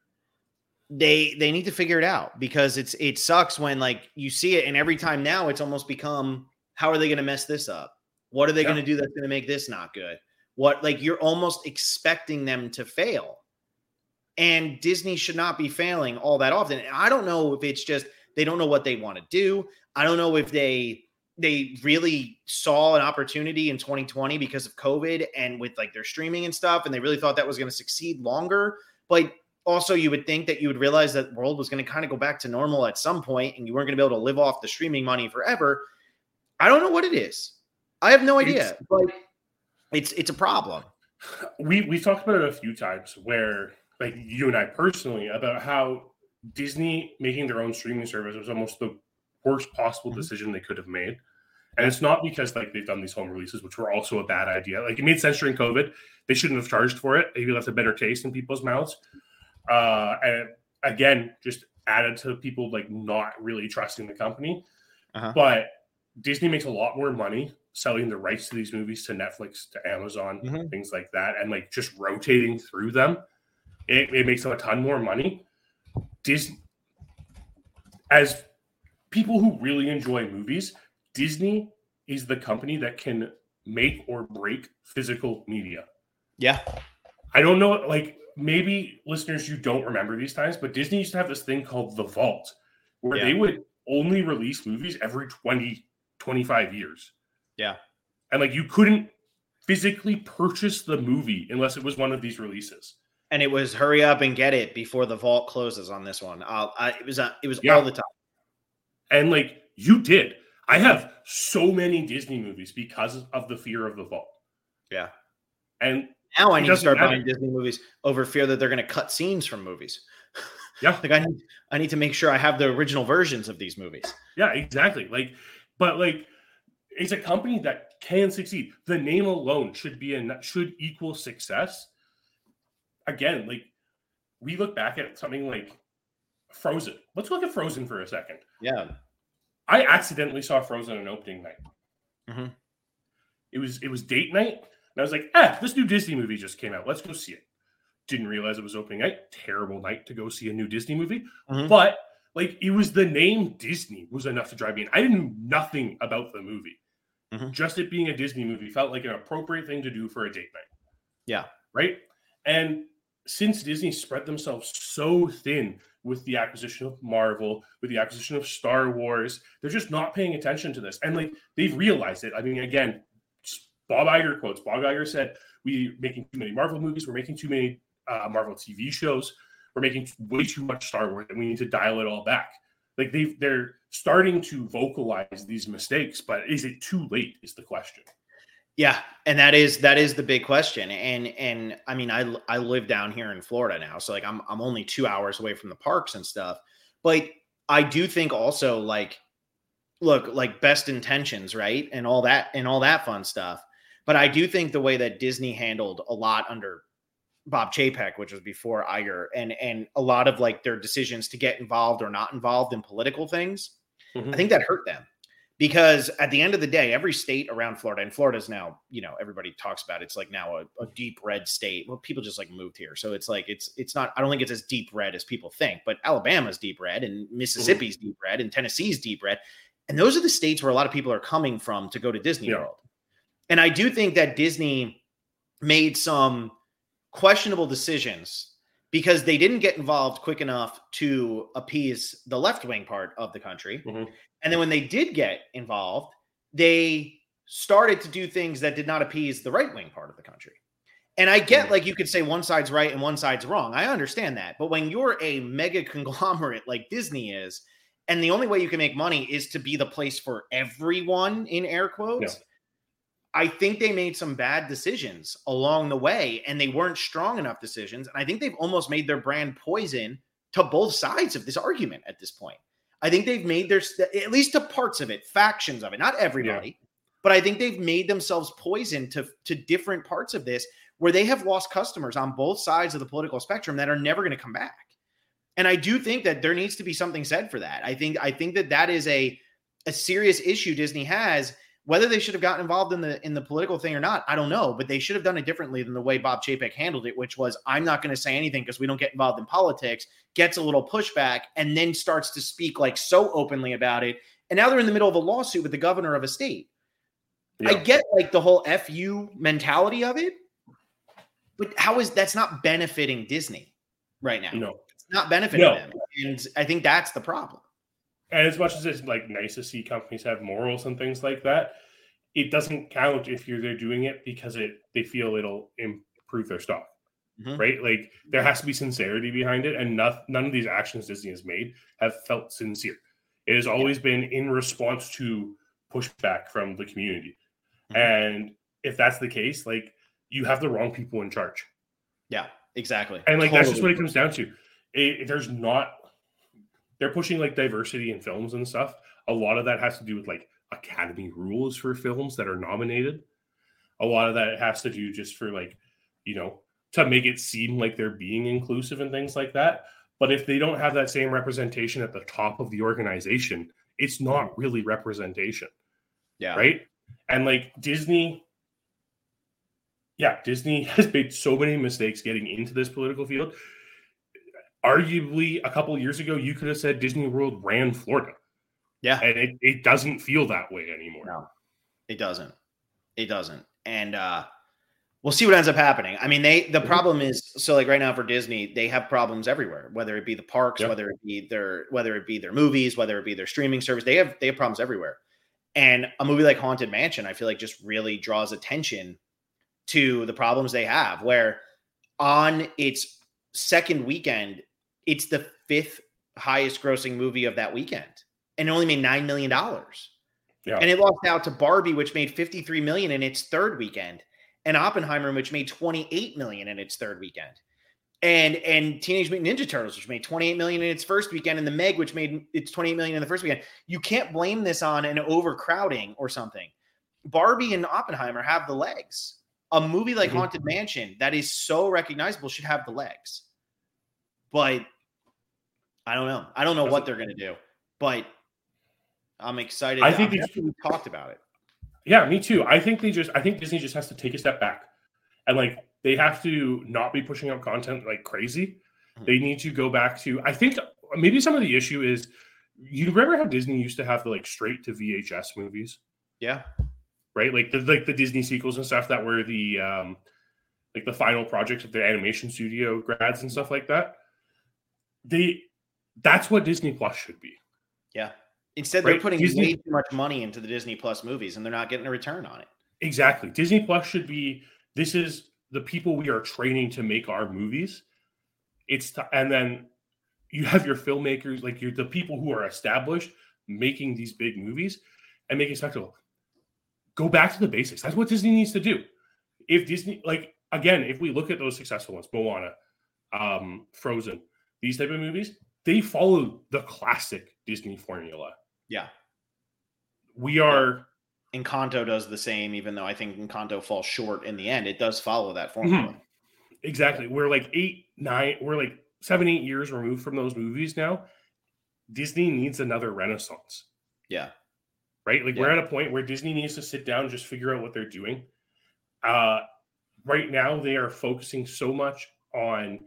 they they need to figure it out, because it's it sucks when like you see it, and every time now it's almost become, how are they going to mess this up? What are they yeah. going to do that's going to make this not good? What, like, you're almost expecting them to fail. And Disney should not be failing all that often. And I don't know if it's just they don't know what they want to do. I don't know if they they really saw an opportunity in twenty twenty because of COVID and with like their streaming and stuff, and they really thought that was going to succeed longer. But also, you would think that you would realize that the world was going to kind of go back to normal at some point, and you weren't going to be able to live off the streaming money forever. I don't know what it is. I have no idea. It's, but it's it's a problem. We we've talked about it a few times, where like you and I personally, about how Disney making their own streaming service was almost the worst possible decision they could have made. And it's not because like they've done these home releases, which were also a bad idea. Like, it made sense during COVID. They shouldn't have charged for it. Maybe left a better taste in people's mouths. Uh, and again, just added to people like not really trusting the company. Uh-huh. But Disney makes a lot more money selling the rights to these movies to Netflix, to Amazon, mm-hmm. things like that, and like just rotating through them. It, it makes them a ton more money. Disney, as people who really enjoy movies, Disney is the company that can make or break physical media. Yeah. I don't know, like, maybe listeners, you don't remember these times, but Disney used to have this thing called The Vault, where yeah. they would only release movies every twenty, twenty-five years. Yeah. And like, you couldn't physically purchase the movie unless it was one of these releases. And it was hurry up and get it before the vault closes on this one. Uh, I, it was uh, it was yeah. all the time. And like, you did. I have so many Disney movies because of the fear of the vault. Yeah. And now I need to start matter. buying Disney movies over fear that they're going to cut scenes from movies. Yeah. Like, I need, I need to make sure I have the original versions of these movies. Yeah, exactly. Like, but like, it's a company that can succeed. The name alone should be a, should equal success. Again, like, we look back at something like Frozen. Let's look at Frozen for a second. Yeah. I accidentally saw Frozen on opening night. Mm-hmm. It was it was date night. I was like, ah, this new Disney movie just came out. Let's go see it. Didn't realize it was opening night. Terrible night to go see a new Disney movie. Mm-hmm. But like, it was the name Disney was enough to drive me in. I didn't know nothing about the movie. Mm-hmm. Just it being a Disney movie felt like an appropriate thing to do for a date night. Yeah. Right? And since Disney spread themselves so thin with the acquisition of Marvel, with the acquisition of Star Wars, they're just not paying attention to this. And like, they've realized it. I mean, again, Bob Iger quotes. Bob Iger said, we're making too many Marvel movies. We're making too many uh, Marvel T V shows. We're making way too much Star Wars, and we need to dial it all back. Like, they've, they're starting to vocalize these mistakes, but is it too late is the question. Yeah, and that is that is the big question. And and I mean, I I live down here in Florida now, so like I'm I'm only two hours away from the parks and stuff. But I do think also, like, look, like, best intentions, right, and all that and all that fun stuff. But I do think the way that Disney handled a lot under Bob Chapek, which was before Iger, and and a lot of like their decisions to get involved or not involved in political things, mm-hmm. I think that hurt them. Because at the end of the day, every state around Florida, and Florida's now, you know, everybody talks about it, it's like now a, a deep red state. Well, people just like moved here. So it's like, it's, it's not, I don't think it's as deep red as people think, but Alabama's deep red and Mississippi's mm-hmm. deep red and Tennessee's deep red. And those are the states where a lot of people are coming from to go to Disney yeah. World. And I do think that Disney made some questionable decisions because they didn't get involved quick enough to appease the left-wing part of the country. Mm-hmm. And then when they did get involved, they started to do things that did not appease the right-wing part of the country. And I get, like, you could say one side's right and one side's wrong. I understand that. But when you're a mega conglomerate like Disney is, and the only way you can make money is to be the place for everyone, in air quotes, yeah. I think they made some bad decisions along the way, and they weren't strong enough decisions. And I think they've almost made their brand poison to both sides of this argument at this point. I think they've made their, at least to parts of it, factions of it, not everybody, yeah. but I think they've made themselves poison to, to different parts of this where they have lost customers on both sides of the political spectrum that are never going to come back. And I do think that there needs to be something said for that. I think, I think that that is a, a serious issue Disney has. Whether they should have gotten involved in the in the political thing or not, I don't know. But they should have done it differently than the way Bob Chapek handled it, which was, I'm not going to say anything because we don't get involved in politics, gets a little pushback, and then starts to speak like so openly about it. And now they're in the middle of a lawsuit with the governor of a state. Yeah. I get like the whole F U mentality of it, but how is that's not benefiting Disney right now? No. It's not benefiting no. them. And I think that's the problem. And as much as it's like nice to see companies have morals and things like that, it doesn't count if you're they're doing it because it they feel it'll improve their stock, mm-hmm. right? Like there has to be sincerity behind it, and not, none of these actions Disney has made have felt sincere. It has always yeah. been in response to pushback from the community, mm-hmm. and if that's the case, like you have the wrong people in charge. Yeah, exactly. And like totally. That's just what it comes down to. It, there's not. They're pushing like diversity in films and stuff. A lot of that has to do with like Academy rules for films that are nominated. A lot of that has to do just for like, you know, to make it seem like they're being inclusive and things like that. But if they don't have that same representation at the top of the organization, it's not really representation. Yeah. Right. And like Disney, yeah, Disney has made so many mistakes getting into this political field. Arguably, a couple of years ago, you could have said Disney World ran Florida. Yeah. And it, it doesn't feel that way anymore. No, it doesn't. It doesn't. And uh, we'll see what ends up happening. I mean, they the problem is, so like right now for Disney, they have problems everywhere, whether it be the parks, yep. whether it be their whether it be their movies, whether it be their streaming service. They have they have problems everywhere. And a movie like Haunted Mansion, I feel like just really draws attention to the problems they have, where on its second weekend, it's the fifth highest grossing movie of that weekend, and it only made nine million dollars. Yeah. And it lost out to Barbie, which made fifty-three million dollars in its third weekend, and Oppenheimer, which made twenty-eight million dollars in its third weekend. And and Teenage Mutant Ninja Turtles, which made twenty-eight million dollars in its first weekend, and The Meg, which made its twenty-eight million dollars in the first weekend. You can't blame this on an overcrowding or something. Barbie and Oppenheimer have the legs. A movie like mm-hmm. Haunted Mansion that is so recognizable should have the legs. But I don't know. I don't know what they're going to do. But I'm excited. I think we talked about it. Yeah, me too. I think they just I think Disney just has to take a step back. And like they have to not be pushing out content like crazy. Mm-hmm. They need to go back to I think maybe some of the issue is you remember how Disney used to have the like straight to V H S movies? Yeah. Right? Like the like the Disney sequels and stuff that were the um like the final projects of the animation studio grads and stuff like that. They that's what Disney Plus should be. Yeah. Instead, right? They're putting Disney, way too much money into the Disney Plus movies, and they're not getting a return on it. Exactly. Disney Plus should be, this is the people we are training to make our movies. It's t- And then you have your filmmakers, like you're the people who are established making these big movies and making spectacle. Go back to the basics. That's what Disney needs to do. If Disney, like, again, if we look at those successful ones, Moana, um, Frozen, these type of movies, they follow the classic Disney formula. Yeah. We are... Encanto does the same, even though I think Encanto falls short in the end. It does follow that formula. Mm-hmm. Exactly. We're like eight, nine, we're like seven, eight years removed from those movies now. Disney needs another renaissance. Yeah. Right? Like yeah. We're at a point where Disney needs to sit down and just figure out what they're doing. Uh, right now, they are focusing so much on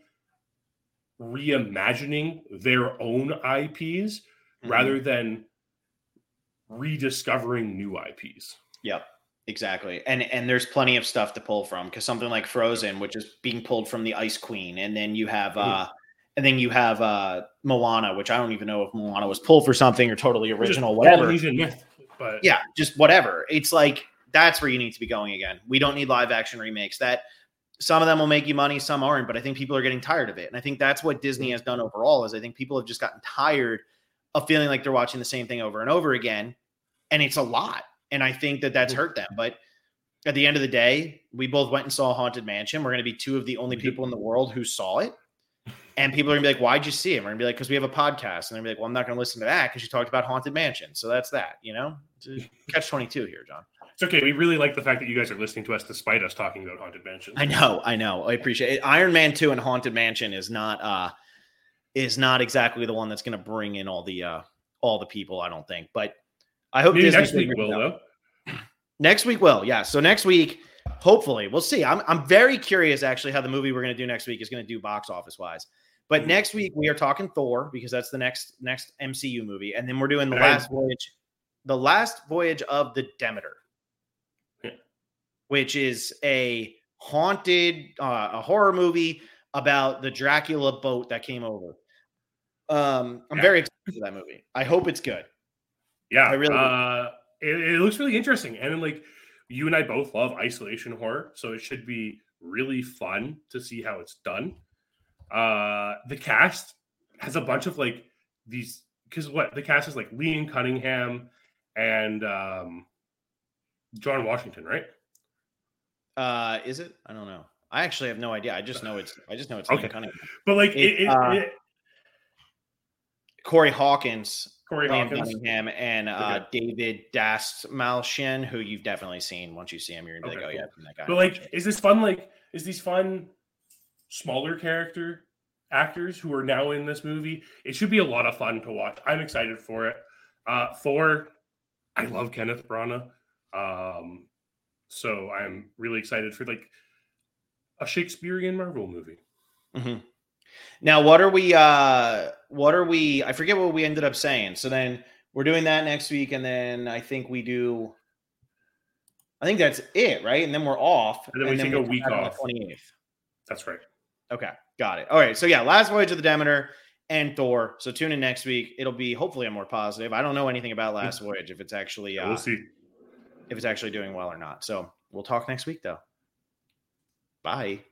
reimagining their own I Ps mm-hmm. rather than rediscovering new I Ps. Yep, exactly. And and there's plenty of stuff to pull from, because something like Frozen, which is being pulled from the Ice Queen, and then you have uh mm-hmm. and then you have uh Moana, which I don't even know if Moana was pulled for something or totally original, whatever. Myth, but yeah, just whatever. It's like that's where you need to be going again. We don't need live action remakes. That some of them will make you money, some aren't, but I think people are getting tired of it. And I think that's what Disney has done overall, is I think people have just gotten tired of feeling like they're watching the same thing over and over again. And it's a lot. And I think that that's hurt them. But at the end of the day, we both went and saw Haunted Mansion. We're going to be two of the only people in the world who saw it. And people are going to be like, why'd you see it? We're going to be like, because we have a podcast. And they're going to be like, well, I'm not going to listen to that because you talked about Haunted Mansion. So that's that, you know? catch twenty-two here, John. It's okay. We really like the fact that you guys are listening to us despite us talking about Haunted Mansion. I know. I know. I appreciate it. Iron Man two and Haunted Mansion is not uh, is not exactly the one that's going to bring in all the uh, all the people, I don't think. But I hope Maybe next week will, though. Next week will, yeah. So next week, hopefully, we'll see. I'm I'm very curious, actually, how the movie we're going to do next week is going to do box office wise. But mm-hmm. next week we are talking Thor, because that's the next next M C U movie, and then we're doing the and last I... voyage, the last voyage of the Demeter, yeah. which is a haunted, uh, a horror movie about the Dracula boat that came over. Um, I'm yeah. very excited for that movie. I hope it's good. Yeah, I really uh, it, it looks really interesting. And then, like, you and I both love isolation horror, so it should be really fun to see how it's done. Uh, the cast has a bunch of like these, because what the cast is like Liam Cunningham and um, John Washington, right? Uh, is it? I don't know. I actually have no idea. I just know it's. I just know it's okay. Liam Cunningham. But like it, it, uh, it Corey Hawkins. Corey Liam Hawkins. Cunningham and uh, okay. David Dastmalchian, who you've definitely seen. Once you see him, you're gonna be okay, like, "Oh cool. yeah, that guy." But like, is this fun? Like, is these fun, smaller character actors who are now in this movie? It should be a lot of fun to watch. I'm excited for it. Uh, Thor, I love Kenneth Branagh, um, so I'm really excited for like a Shakespearean Marvel movie. Mm-hmm. Now, what are we, uh, what are we, I forget what we ended up saying. So then we're doing that next week. And then I think we do, I think that's it, right? And then we're off. And then we and take then a week off. twenty-eighth. That's right. Okay. Got it. All right. So yeah, Last Voyage of the Demeter and Thor. So tune in next week. It'll be hopefully a more positive. I don't know anything about Last Voyage, if it's actually, uh, we'll see if it's actually doing well or not. So we'll talk next week though. Bye.